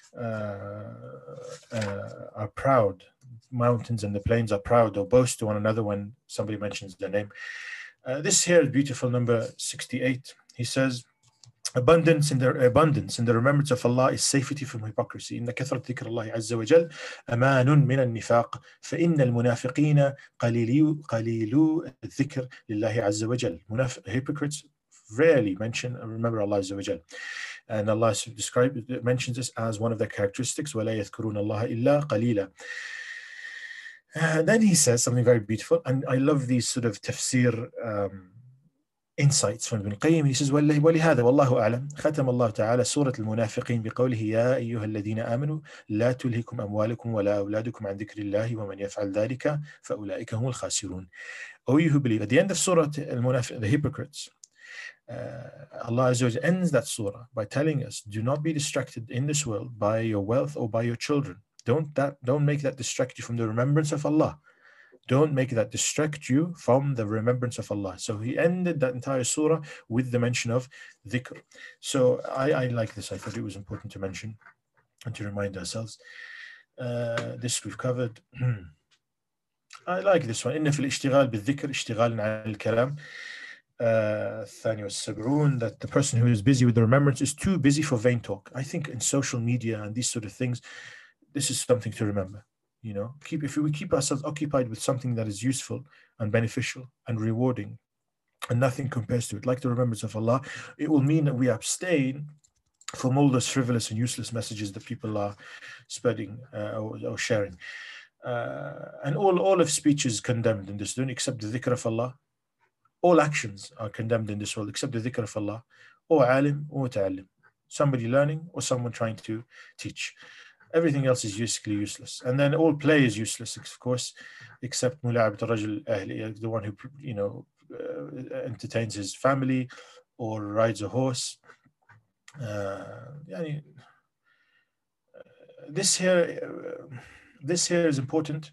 Uh, uh, are proud. Mountains and the plains are proud or boast to one another when somebody mentions their name. Uh, this here is beautiful, number sixty-eight. He says, abundance in the abundance in the remembrance of Allah is safety from hypocrisy. إن كثرة ذكر الله عز وجل أمان من النفاق فإن المنافقين قليلو قليلو الذكر لله عز وجل. Hypocrites rarely mention and remember Allah Azza wa Jal. And Allah describes, mentions this as one of their characteristics. وَلَا يَذْكُرُونَ اللَّهَ إِلَّا قَلِيلًا. And then he says something very beautiful, and I love these sort of tafsir um, insights from Ibn Qayyim. He says, وَلِهَذَا وَاللَّهُ أَعْلَمْ ختم الله تعالى سورة المنافقين بقوله يا أيها الذين آمنوا لا تلهكم أموالكم ولا أولادكم عن ذكر الله ومن يفعل ذلك فأولئك هم الخاسرون. O you who believe. At the end of Surah Al-Munafiq, the hypocrites, Uh, Allah Azza wa Jalla ends that surah by telling us, do not be distracted in this world by your wealth or by your children. Don't that don't make that distract you from the remembrance of Allah. Don't make that distract you from the remembrance of Allah. So he ended that entire surah with the mention of dhikr. So I, I like this. I thought it was important to mention and to remind ourselves. Uh, this we've covered. I like this one. إن في الاشتغال بالذكر اشتغال عن الكلام. الثاني والسبعون, that the person who is busy with the remembrance is too busy for vain talk. I think in social media and these sort of things, this is something to remember. You know, keep if we keep ourselves occupied with something that is useful and beneficial and rewarding, and nothing compares to it, like the remembrance of Allah, it will mean that we abstain from all those frivolous and useless messages that people are spreading uh, or, or sharing. Uh, and all, all of speech is condemned in this dunya except the dhikr of Allah. All actions are condemned in this world except the dhikr of Allah, or alim or ta'alim, somebody learning or someone trying to teach. Everything else is basically useless. And then all play is useless, of course, except mula'abat al-rajul ahli, the one who, you know, uh, entertains his family or rides a horse. Uh, yani, uh, this here, uh, this here is important.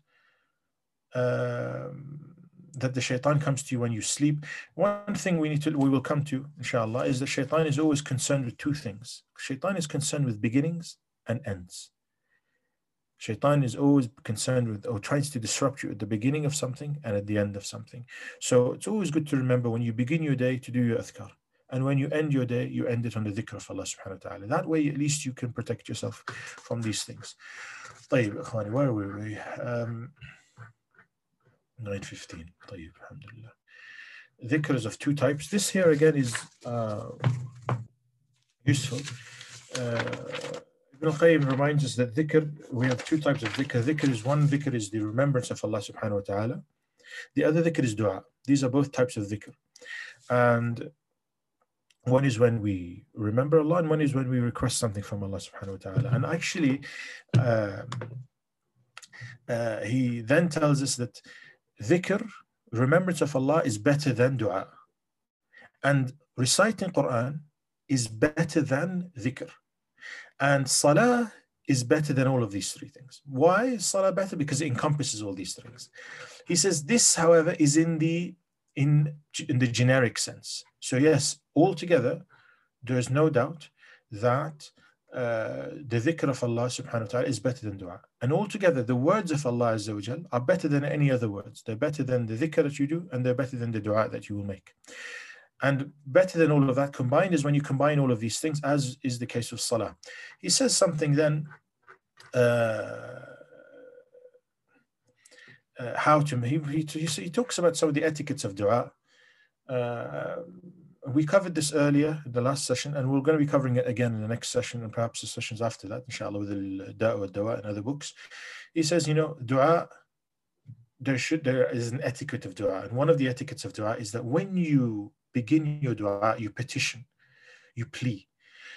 Um, that the shaitan comes to you when you sleep. One thing we need to, we will come to, inshallah, is that shaitan is always concerned with two things. Shaitan is concerned with beginnings and ends. Shaitan is always concerned with, or tries to disrupt you at the beginning of something and at the end of something. So it's always good to remember when you begin your day to do your adhkar. and when you end your day, you end it on the dhikr of Allah subhanahu wa ta'ala. That way, at least you can protect yourself from these things. طيب, إخواني, where were we? Um, nine fifteen. طيب, alhamdulillah. Dhikr is of two types. This here again is uh, useful. Uh, Ibn al-Qayyim reminds us that dhikr, we have two types of dhikr. Dhikr is one, dhikr is the remembrance of Allah subhanahu wa ta'ala. The other dhikr is dua. These are both types of dhikr. And one is when we remember Allah, and one is when we request something from Allah subhanahu wa ta'ala. And actually, um, uh, he then tells us that dhikr, remembrance of Allah, is better than dua. And reciting Quran is better than dhikr. And salah is better than all of these three things. Why is salah better? Because it encompasses all these things. He says this, however, is in the in, in the generic sense. So yes, altogether, there is no doubt that uh, the dhikr of Allah subhanahu wa ta'ala is better than dua. And altogether, the words of Allah azza wa jal are better than any other words. They're better than the dhikr that you do, and they're better than the dua that you will make. And better than all of that combined is when you combine all of these things, as is the case of salah. He says something then, uh, uh, how to, he, he, he talks about some of the etiquettes of dua. Uh, we covered this earlier in the last session, and we're going to be covering it again in the next session, and perhaps the sessions after that, inshallah, with the Da'wah Dawa and other books. He says, you know, dua, there should, there is an etiquette of dua. And one of the etiquettes of dua is that when you begin your dua, you petition, you plea.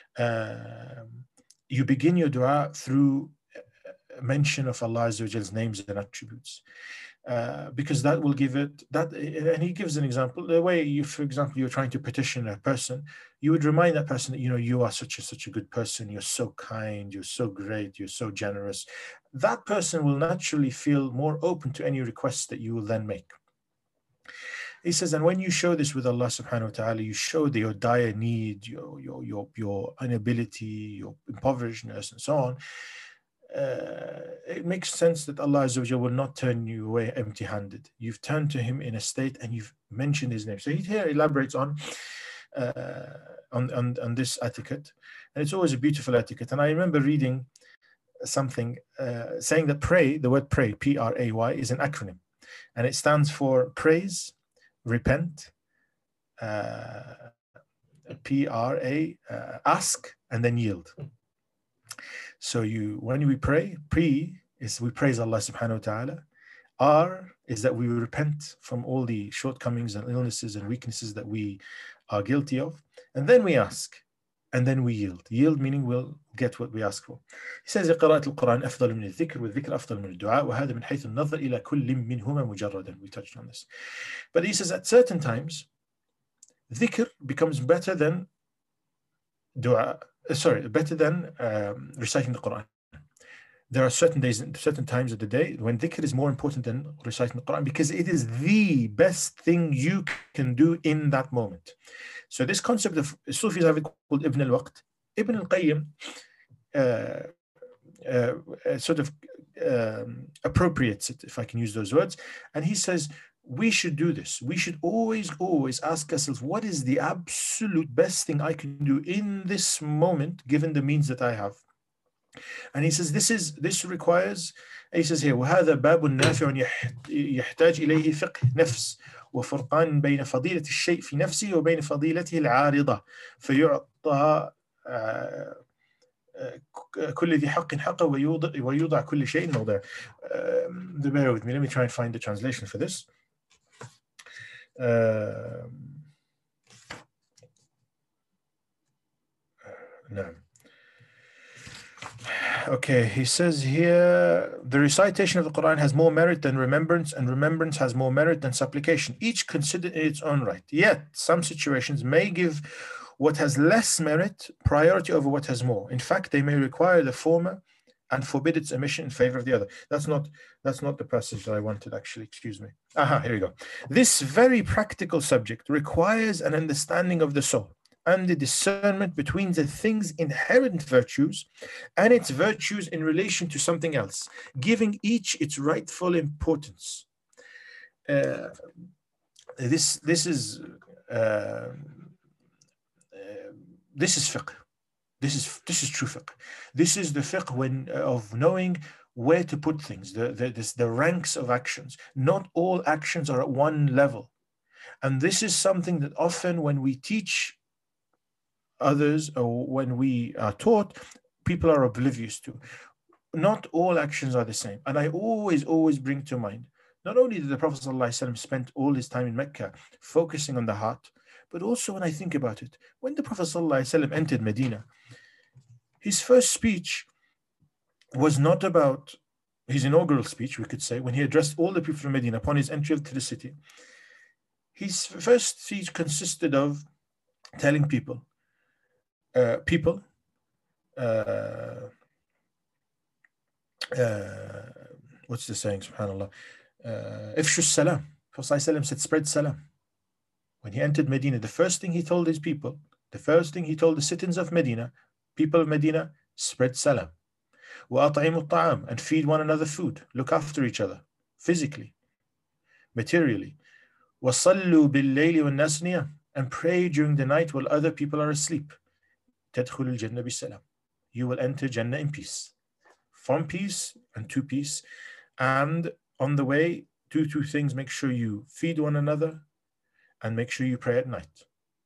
Um, you begin your dua through mention of Allah Azza wa Jal's names and attributes. Uh, because that will give it, that, and he gives an example, the way you, for example, you're trying to petition a person, you would remind that person that, you know, you are such a, such a good person, you're so kind, you're so great, you're so generous. That person will naturally feel more open to any requests that you will then make. He says, and when you show this with Allah subhanahu wa ta'ala, you show the, your dire need, your, your, your, your inability, your impoverishedness, and so on. Uh, it makes sense that Allah Azza wa Jalla will not turn you away empty-handed. You've turned to Him in a state and you've mentioned His name. So he here elaborates on, uh, on, on, on this etiquette. And it's always a beautiful etiquette. And I remember reading something uh, saying that pray, the word pray, P R A Y, is an acronym. And it stands for praise, repent, uh, P R A, uh, ask, and then yield. So you, when we pray, P is we praise Allah subhanahu wa ta'ala. R is that we repent from all the shortcomings and illnesses and weaknesses that we are guilty of. And then we ask, and then we yield. Yield meaning we'll get what we ask for. He says, قراءة القرآن أفضل من الذكر والذكر أفضل من الدعاء وهذا من حيث النظر إلى كل منهما مجردا. We touched on this. But he says at certain times, dhikr becomes better than dua. Sorry, better than um, reciting the Quran. There are certain days, certain times of the day when dhikr is more important than reciting the Quran because it is the best thing you can do in that moment. So this concept of Sufis have it called Ibn al-Waqt. Ibn al-Qayyim uh, uh, sort of um, appropriates it, if I can use those words, and he says, we should do this. We should always, always ask ourselves, what is the absolute best thing I can do in this moment, given the means that I have? And he says, this is this requires, he says here, وهذا باب نافع يحتاج إليه فقه نفس وفرقان بين فضيلة الشيء في نفسه وبين فضيلته العارضة فيعطى كل ذي حق حقه ويوضع ويوضع كل شيء موضعه. Bear with me. Let me try and find the translation for this. Uh, no. Okay, he says here, the recitation of the Quran has more merit than remembrance, and remembrance has more merit than supplication, each considered in its own right. Yet, some situations may give what has less merit priority over what has more. In fact, they may require the former and forbid its omission in favor of the other. That's not that's not the passage that I wanted, actually. Excuse me. Aha, here we go. This very practical subject requires an understanding of the soul and the discernment between the thing's inherent virtues and its virtues in relation to something else, giving each its rightful importance. Uh, this this is uh, this is fiqh. This is this is true fiqh. This is the fiqh when of knowing where to put things, the, the, this, the ranks of actions. Not all actions are at one level. And this is something that often when we teach others or when we are taught, people are oblivious to. Not all actions are the same. And I always, always bring to mind, not only did the Prophet ﷺ spend all his time in Mecca focusing on the heart, but also when I think about it, when the Prophet ﷺ entered Medina, his first speech was not about his inaugural speech, we could say, when he addressed all the people from Medina upon his entry to the city. His first speech consisted of telling people, uh, people, uh, uh, what's the saying, subhanAllah, Ifshu salam. Prophet ﷺ said, spread salam. When he entered Medina, the first thing he told his people, the first thing he told the citizens of Medina, people of Medina, spread salam. وَأَطْعِمُوا الطَّعَامَ, and feed one another food, look after each other, physically, materially. وَصَلُّوا بِاللَّيْلِ وَالنَّاسُ نِيَامٌ, and pray during the night while other people are asleep. تَدْخُلُ الْجَنَّةَ بِالسَّلَامِ, you will enter Jannah in peace. From peace and to peace. And on the way, do two things, make sure you feed one another and make sure you pray at night.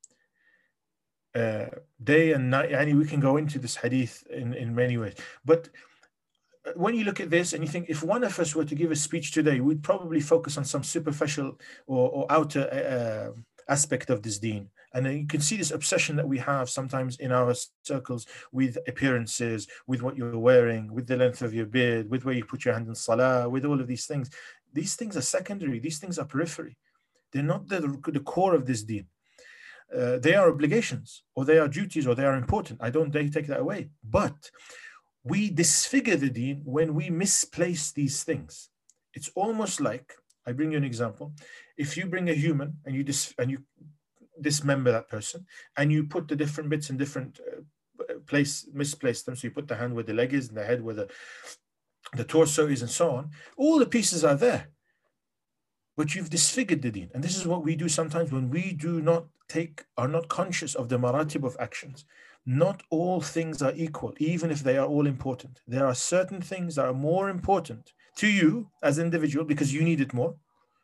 Uh, day and night, yani we can go into this hadith in, in many ways. But when you look at this and you think, if one of us were to give a speech today, we'd probably focus on some superficial or, or outer uh, aspect of this deen. And then you can see this obsession that we have sometimes in our circles with appearances, with what you're wearing, with the length of your beard, with where you put your hand in salah, with all of these things. These things are secondary. These things are periphery. They're not the, the core of this deen. Uh, they are obligations, or they are duties, or they are important. I don't take that away. But we disfigure the deen when we misplace these things. It's almost like, I bring you an example. If you bring a human and you dis and you dismember that person, and you put the different bits in different uh, place, misplace them. So you put the hand where the leg is, and the head where the, the torso is, and so on. All the pieces are there, but you've disfigured the deen. And this is what we do sometimes when we do not take, are not conscious of the maratib of actions. Not all things are equal, even if they are all important. There are certain things that are more important to you as an individual because you need it more.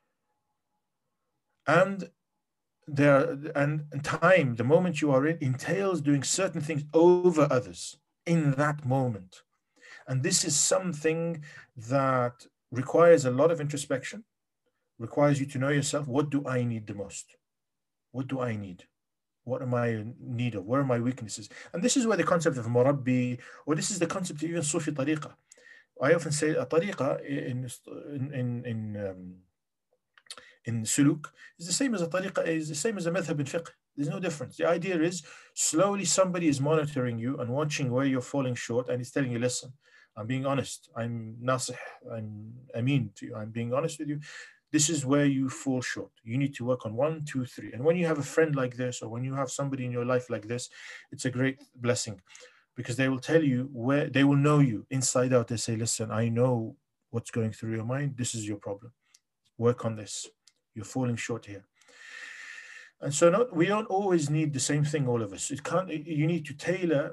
And there and, and time, the moment you are in, entails doing certain things over others in that moment. And this is something that requires a lot of introspection, requires you to know yourself. What do I need the most? What do I need? What am I in need of? Where are my weaknesses? And this is where the concept of murabbi, or this is the concept of even Sufi tariqah. I often say a tariqah in, in, in, in um, in suluk is the same as a tariqah, is the same as a madhab in fiqh. There's no difference. The idea is slowly somebody is monitoring you and watching where you're falling short, and he's telling you, listen, I'm being honest. I'm nasih. I'm ameen to you. I'm being honest with you. This is where you fall short. You need to work on one, two, three. And when you have a friend like this, or when you have somebody in your life like this, it's a great blessing, because they will tell you where, they will know you inside out. They say, listen, I know what's going through your mind. This is your problem. Work on this. You're falling short here. And so not, we don't always need the same thing, all of us. It can't, you need to tailor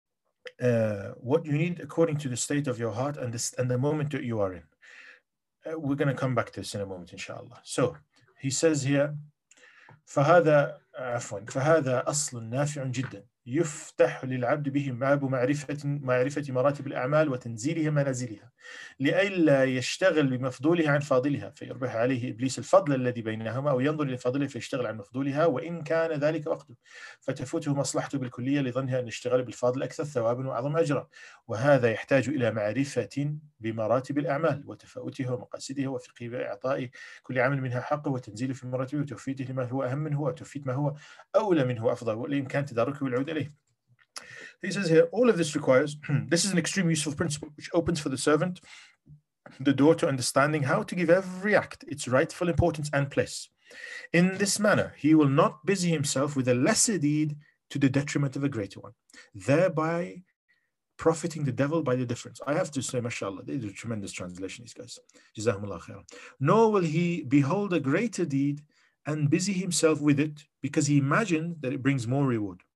uh, what you need according to the state of your heart and, this, and the moment that you are in. Uh, we're going to come back to this in a moment, inshallah. So he says here, فهذا عفوا فهذا أصل نافع جدا يفتح للعبد به باب معرفة معرفة مراتب الأعمال وتنزيلها منازلها لئلا يشتغل بمفضولها عن فاضلها فيربح عليه إبليس الفضل الذي بينهما أو ينظر إلى فاضلها فيشتغل عن مفضولها وإن كان ذلك وقته فتفوته مصلحته بالكلية لظنها أن الاشتغال بالفاضل أكثر ثوابا وأعظم أجرا وهذا يحتاج إلى معرفة بمراتب الأعمال وتفاوتها ومقاصدها وفقه إعطاء كل عمل منها حقه وتنزيله في مراتبه وتوفيته لما هو أهم منه وتوفيت ما هو أولى منه وأفضل والإمكان تداركه والعود إليه. He says here, all of this requires, this is an extremely useful principle which opens for the servant the door to understanding how to give every act its rightful importance and place. In this manner, he will not busy himself with a lesser deed to the detriment of a greater one, thereby profiting the devil by the difference. I have to say, mashallah, they do a tremendous translation, these guys. Jazakumullah khairan. Nor will he behold a greater deed and busy himself with it because he imagines that it brings more reward.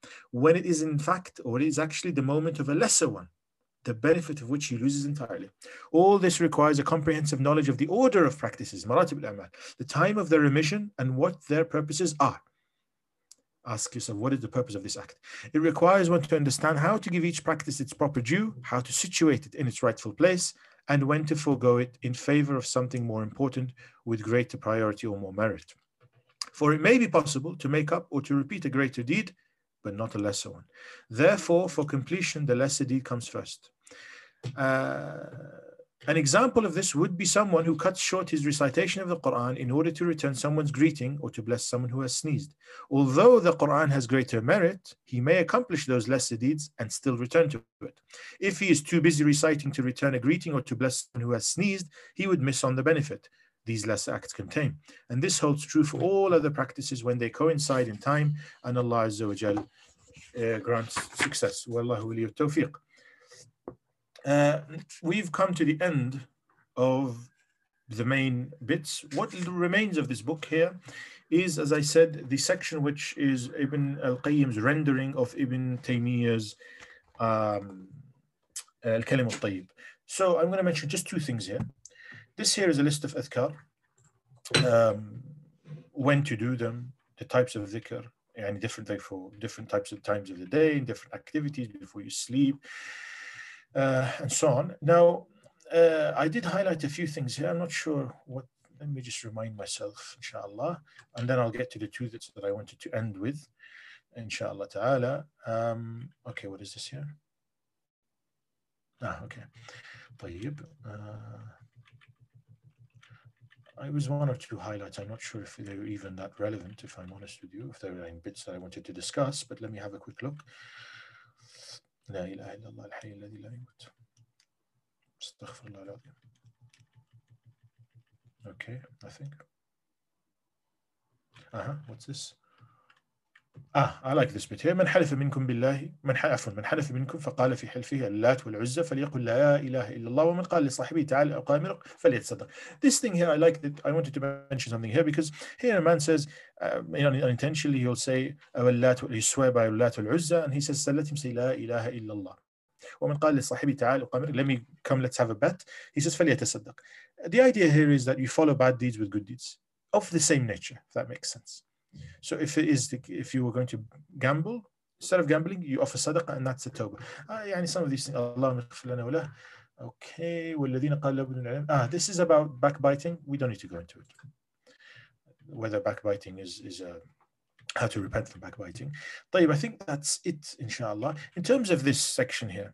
when it is in fact, or it is actually the moment of a lesser one, the benefit of which he loses entirely. All this requires a comprehensive knowledge of the order of practices, maratib al-a'mal, the time of their remission and what their purposes are. Ask yourself, what is the purpose of this act? It requires one to understand how to give each practice its proper due, how to situate it in its rightful place, and when to forego it in favor of something more important with greater priority or more merit. For it may be possible to make up or to repeat a greater deed, but not a lesser one. Therefore, for completion, the lesser deed comes first. Uh, an example of this would be someone who cuts short his recitation of the Quran in order to return someone's greeting or to bless someone who has sneezed. Although the Quran has greater merit, he may accomplish those lesser deeds and still return to it. If he is too busy reciting to return a greeting or to bless someone who has sneezed, he would miss on the benefit these lesser acts contain. And this holds true for all other practices when they coincide in time, and Allah Azza wa Jal uh, grants success. Wallahu waliyu tawfiq. Uh, we've come to the end of the main bits. What remains of this book here is, as I said, the section which is Ibn al-Qayyim's rendering of Ibn Taymiyyah's um, Al-Kalim al-Tayyib. So I'm going to mention just two things here. This here is a list of adhkar, um, when to do them, the types of dhikr, and different for different types of times of the day, different activities before you sleep, uh, and so on. Now, uh, I did highlight a few things here. I'm not sure what. Let me just remind myself, inshallah, and then I'll get to the two that, that I wanted to end with, inshallah ta'ala. Um, okay, what is this here? Ah, okay. Tayyib. Uh, I was one or two highlights. I'm not sure if they were even that relevant, if I'm honest with you, if there were any bits that I wanted to discuss, but let me have a quick look. La ilaha illallah al-hayy alladhi la yamut. Astaghfirullah al-azim. Okay, I think. Uh-huh, what's this? Ah, I like this bit here. من حلف منكم بالله من عفوا من حلف منكم فقال في حلفه اللات والعزى فليقل لا إله إلا الله ومن قال لصاحبه تعالى أقامرك فليتصدق. This thing here, I like that. I wanted to mention something here because here a man says, uh, you know, unintentionally he'll say اللات, he swear by اللات والعزى, and he says, so let him say لا إله إلا الله. ومن قال لصاحبه تعالى أقامرك, let me come, let's have a bet. He says فليتصدق. The idea here is that you follow bad deeds with good deeds of the same nature, if that makes sense. So if it is, the, if you were going to gamble, instead of gambling, you offer sadaqah, and that's a tawbah. Ah, يعني some of these things. Allahumma ighfir lana wa lahu. Okay, والذين قالوا لابن العلم. Ah, this is about backbiting. We don't need to go into it. Whether backbiting is is a, how to repent from backbiting. طيب, I think that's it, inshallah. In terms of this section here,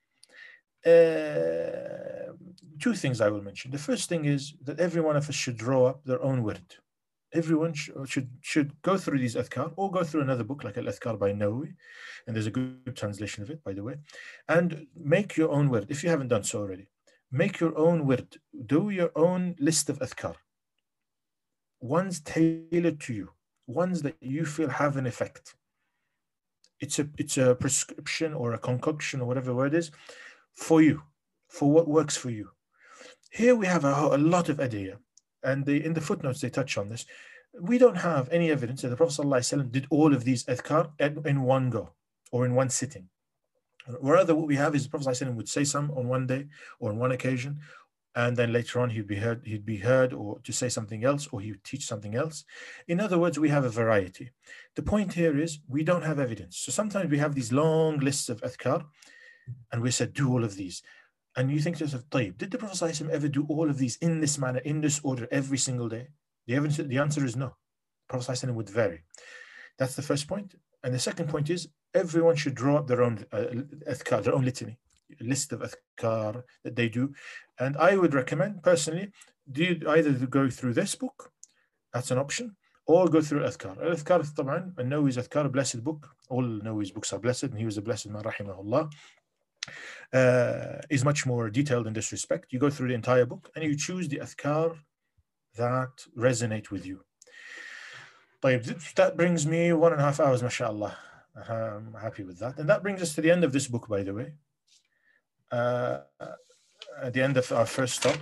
uh, two things I will mention. The first thing is that every one of us should draw up their own word. Everyone sh should should go through these adhkar, or go through another book like Al-Adhkar by Nawawi, and there's a good translation of it, by the way, and make your own word. If you haven't done so already, make your own word. Do your own list of adhkar, ones tailored to you, ones that you feel have an effect. It's a it's a prescription or a concoction or whatever the word is for you, for what works for you. Here we have a, a lot of adiyah. And they, in the footnotes, they touch on this. We don't have any evidence that the Prophet ﷺ did all of these adhkar in one go or in one sitting. Rather, what we have is the Prophet ﷺ would say some on one day or on one occasion, and then later on he'd be heard, he'd be heard or to say something else, or he would teach something else. In other words, we have a variety. The point here is we don't have evidence. So sometimes we have these long lists of adhkar, and we said, do all of these. And you think to yourself, طيب, did the Prophet ﷺ ever do all of these in this manner, in this order, every single day? The, evidence, the answer is no. The Prophet ﷺ would vary. That's the first point. And the second point is, everyone should draw up their own uh, adhkar, their own litany, a list of adhkar that they do. And I would recommend, personally, do either go through this book, that's an option, or go through Adhkar. Adhkar, طبعا, Nawawi's Adhkar, a blessed book. All Nawawi's books are blessed, and he was a blessed man, rahimahullah. Uh, is much more detailed in this respect. You go through the entire book and you choose the adhkar that resonate with you. طيب, that brings me one and a half hours, mashallah. I'm happy with that. And that brings us to the end of this book, by the way. Uh, at the end of our first stop.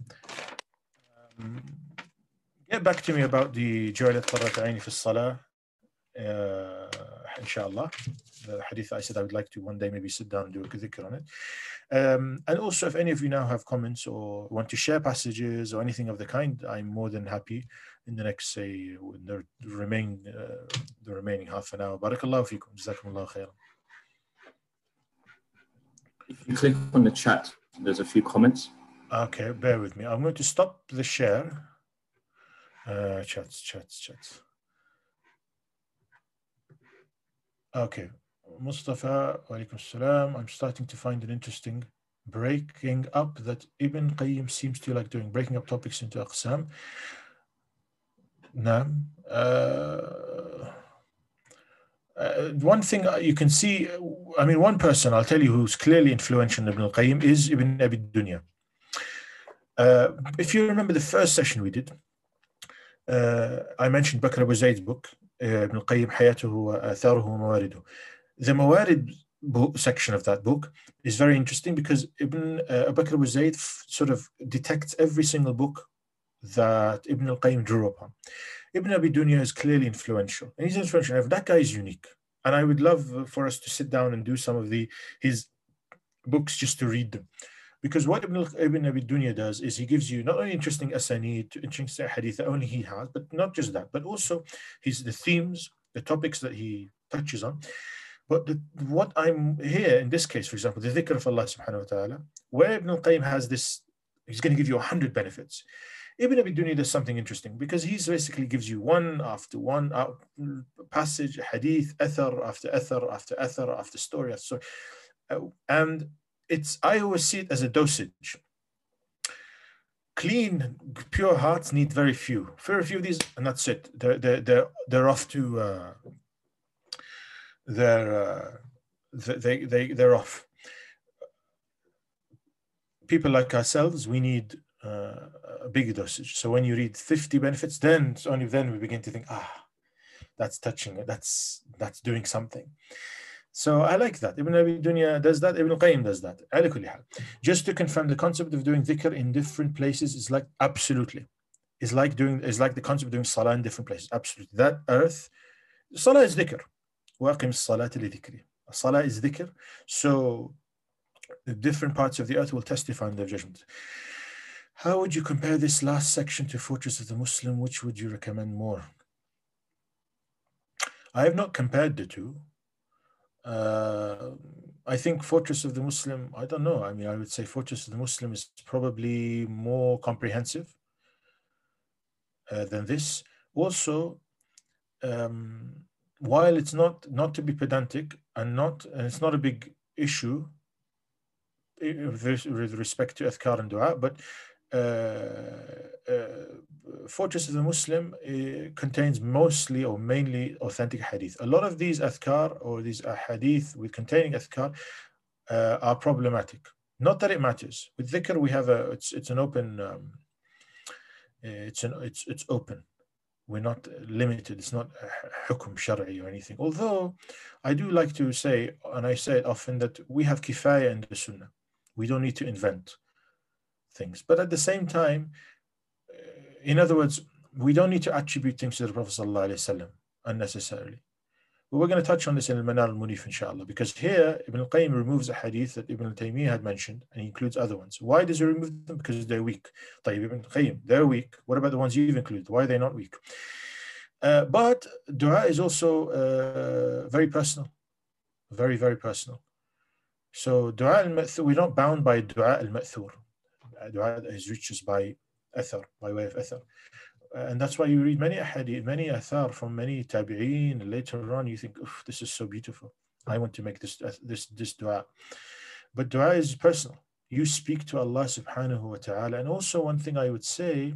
Um, get back to me about the جعلت قرة عيني في الصلاة. inshallah. The hadith I said I would like to one day maybe sit down and do a dhikr on it. Um, and also, if any of you now have comments or want to share passages or anything of the kind, I'm more than happy in the next, say, in the remain uh, the remaining half an hour. Barakallahu feekum. Jazakumullahu khairan. If you click on the chat, there's a few comments. Okay, bear with me. I'm going to stop the share. Uh, chats, chats, chats. Okay. Mustafa, walaikum salam. I'm starting to find it interesting. Breaking up that Ibn Qayyim seems to like doing, breaking up topics into aqsam. Naam. Uh, uh, one thing you can see, I mean, one person I'll tell you who's clearly influential in Ibn Qayyim is Ibn Abi Dunya. Uh, if you remember the first session we did, uh, I mentioned Bakr Abu Zayd's book, uh, Ibn Qayyim Hayatuhu wa Atharuhu wa Mawaridu. The Mawarid book, section of that book is very interesting because Ibn uh, Bakr Abu Zayd f- sort of detects every single book that Ibn al-Qayyim drew upon. Ibn Abi Dunya is clearly influential, and he's influential. That guy is unique, and I would love for us to sit down and do some of the his books just to read them. Because what Ibn, Ibn Abi Dunya does is he gives you not only interesting asanid, interesting hadith that only he has, but not just that, but also his the themes, the topics that he touches on. But the, what I'm here in this case, for example, the dhikr of Allah subhanahu wa ta'ala, where Ibn al-Qayyim has this, he's going to give you a hundred benefits. Ibn Abi Dunya does something interesting because he basically gives you one after one uh, passage, hadith, athar after athar after athar after story after story. Uh, and it's, I always see it as a dosage. Clean, pure hearts need very few. Very few of these, and that's it. They're, they're, they're, they're off to, uh, they're, uh, they, they, they're off. People like ourselves, we need uh, a big dosage. So when you read fifty benefits, then only then we begin to think, ah, that's touching it. That's, that's doing something. So I like that. Ibn Abi Dunya does that. Ibn Qayyim does that. Just to confirm, the concept of doing dhikr in different places is like absolutely. It's like doing. It's like the concept of doing salah in different places. Absolutely. That earth, salah is dhikr. وَأَقِمِ الصَّلَاةَ لِذِكْرِ. Salah is dhikr. So the different parts of the earth will testify in their judgment. How would you compare this last section to Fortress of the Muslim? Which would you recommend more? I have not compared the two. Uh, I think Fortress of the Muslim, I don't know. I mean, I would say Fortress of the Muslim is probably more comprehensive uh, than this. Also, um, while it's not not to be pedantic and not, and it's not a big issue with respect to Adhkar and Dua, but uh, uh, Fortress of the Muslim uh, contains mostly or mainly authentic hadith. A lot of these Adhkar or these hadith with containing Adhkar uh, are problematic. Not that it matters. With dhikr, we have a, it's it's an open, um, it's an it's it's open. We're not limited. It's not hukum shar'i or anything. Although I do like to say, and I say it often, that we have kifaya in the sunnah. We don't need to invent things. But at the same time, in other words, we don't need to attribute things to the Prophet ﷺ unnecessarily. But we're going to touch on this in Al-Manar al-Munif, inshallah, because here Ibn al-Qayyim removes a hadith that Ibn al-Taymiyyah had mentioned, and he includes other ones. Why does he remove them? Because they're weak. طيب, Ibn al-Qayyim, they're weak. What about the ones you've included? Why are they not weak? Uh, but dua is also uh, very personal. Very, very personal. So dua al-ma'thur, we're not bound by dua al-ma'thur. Dua is reached us by athar, by way of athar. And that's why you read many ahadith, many athar from many tabi'een, and later on you think, this is so beautiful. I want to make this this this dua. But dua is personal. You speak to Allah subhanahu wa ta'ala. And also one thing I would say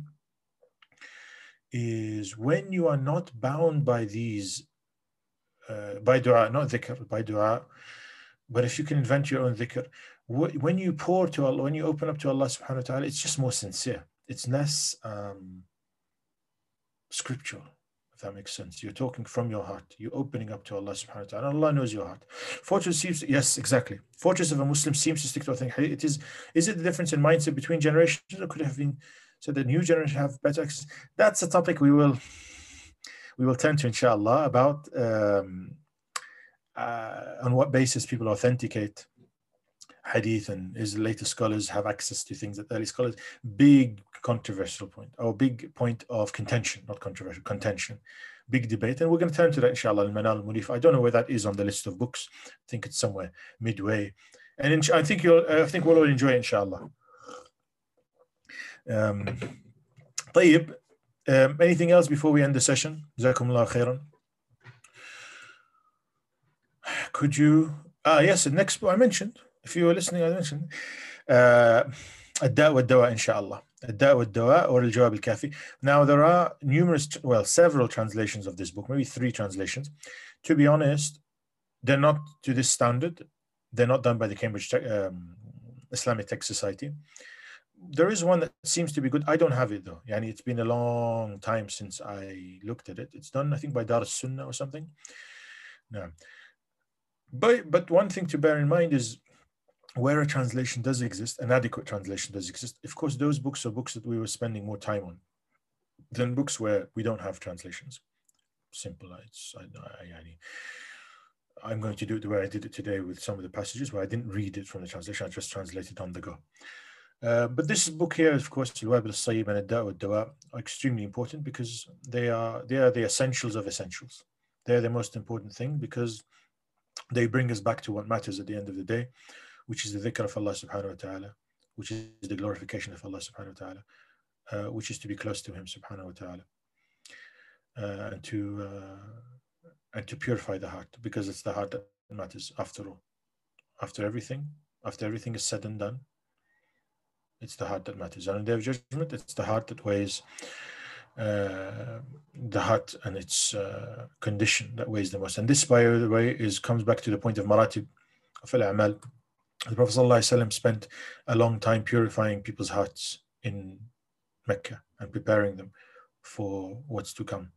is when you are not bound by these, uh, by dua, not dhikr, by dua, but if you can invent your own dhikr, when you pour to Allah, when you open up to Allah subhanahu wa ta'ala, it's just more sincere. It's less um, scriptural, if that makes sense. You're talking from your heart. You're opening up to Allah subhanahu wa ta'ala. Allah knows your heart. Fortress seems, yes, exactly. Fortress of a Muslim seems to stick to a thing. It is, is it the difference in mindset between generations, or could it have been so the new generation have better access? That's a topic we will we will turn to, inshallah, about um, uh, on what basis people authenticate hadith, and is later scholars have access to things that early scholars. Big controversial point, or big point of contention, not controversial, contention, big debate. And we're going to turn to that, inshallah, al-Manal al-Munif. I don't know where that is on the list of books. I think it's somewhere midway. And in, I think you'll, I think we'll all enjoy it, inshallah. Um, طيب, um, anything else before we end the session? Jazakumullah khairan. Could you, ah, yes, the next book I mentioned, if you were listening, I mentioned, uh, الداء والدواء, inshallah. الداء والدواء, or الجواب الكافي. Now, there are numerous, well, several translations of this book, maybe three translations. To be honest, they're not to this standard. They're not done by the Cambridge um, Islamic Text Society. There is one that seems to be good. I don't have it, though. Yani, it's been a long time since I looked at it. It's done, I think, by Dar as-Sunnah or something. No. But, but one thing to bear in mind is, where a translation does exist, an adequate translation does exist, of course, those books are books that we were spending more time on than books where we don't have translations. Simple. It's, I, I, I'm going to do it the way I did it today with some of the passages where I didn't read it from the translation, I just translated on the go. Uh, but this book here, of course, Al-Wabil al-Sayyib and Ad-Da' wad-Dawa, are extremely important because they are, they are the essentials of essentials. They're the most important thing because they bring us back to what matters at the end of the day, which is the dhikr of Allah subhanahu wa ta'ala, which is the glorification of Allah subhanahu wa ta'ala, uh, which is to be close to Him subhanahu wa ta'ala, uh, and to uh, and to purify the heart, because it's the heart that matters after all. After everything, after everything is said and done, it's the heart that matters. And on the Day of Judgment, it's the heart that weighs, uh, the heart and its uh, condition that weighs the most. And this, by the way, is comes back to the point of maratib of al-a'mal. The Prophet ﷺ spent a long time purifying people's hearts in Mecca and preparing them for what's to come.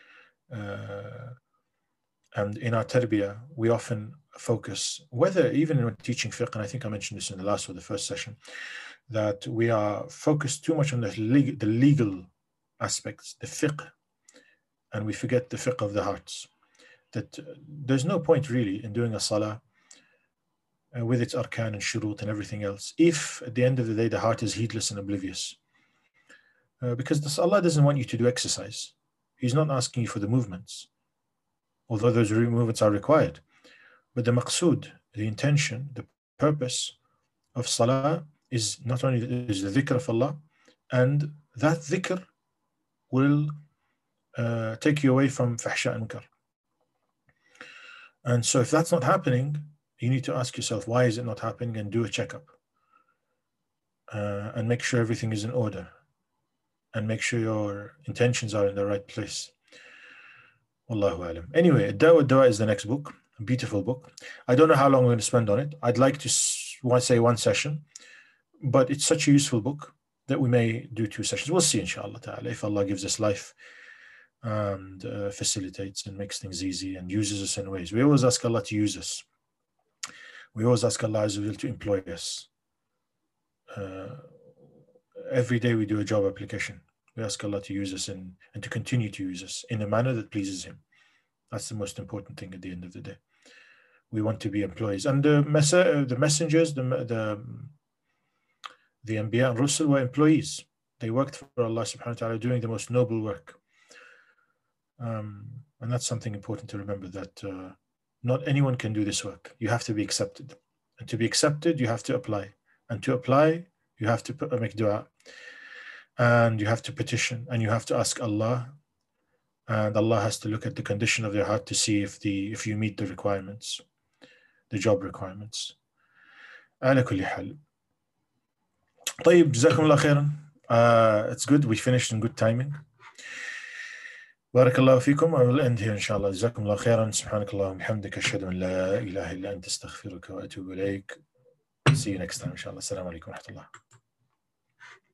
Uh, and in our tarbiyah, we often focus, whether even in teaching fiqh, and I think I mentioned this in the last or the first session, that we are focused too much on the legal, the legal aspects, the fiqh, and we forget the fiqh of the hearts. That uh, there's no point really in doing a salah Uh, with its arkan and shurut and everything else, if at the end of the day the heart is heedless and oblivious. Uh, because this, Allah doesn't want you to do exercise. He's not asking you for the movements, although those movements are required. But the maqsood, the intention, the purpose of salah is not only is the dhikr of Allah, and that dhikr will uh, take you away from fahsha and munkar. And so if that's not happening, you need to ask yourself, why is it not happening, and do a checkup. Uh, and make sure everything is in order. And make sure your intentions are in the right place. Wallahu alam. Anyway, Ad-Da' wad-Dawa is the next book. A beautiful book. I don't know how long we're going to spend on it. I'd like to say one session. But it's such a useful book that we may do two sessions. We'll see, inshallah ta'ala, if Allah gives us life and uh, facilitates and makes things easy and uses us in ways. We always ask Allah to use us. We always ask Allah Azza wa Jal to employ us. Uh, every day we do a job application. We ask Allah to use us in, and to continue to use us in a manner that pleases Him. That's the most important thing at the end of the day. We want to be employees. And the, mess the messengers, the, the, the Anbiya and Rusul were employees. They worked for Allah subhanahu wa ta'ala, doing the most noble work. Um, and that's something important to remember, that uh, not anyone can do this work. You have to be accepted. And to be accepted, you have to apply. And to apply, you have to put, make dua. And you have to petition. And you have to ask Allah. And Allah has to look at the condition of your heart to see if the if you meet the requirements, the job requirements. على كل حال. طيب, جزاكم الله خيرا. Uh, it's good. We finished in good timing. بارك الله فيكم. I will end here إن شاء الله. جزاكم الله خيرا. سبحانك اللهم وبحمدك أشهد أن لا إله إلا أنت أستغفرك وأتوب إليك. See you next time إن شاء الله. السلام عليكم ورحمة الله.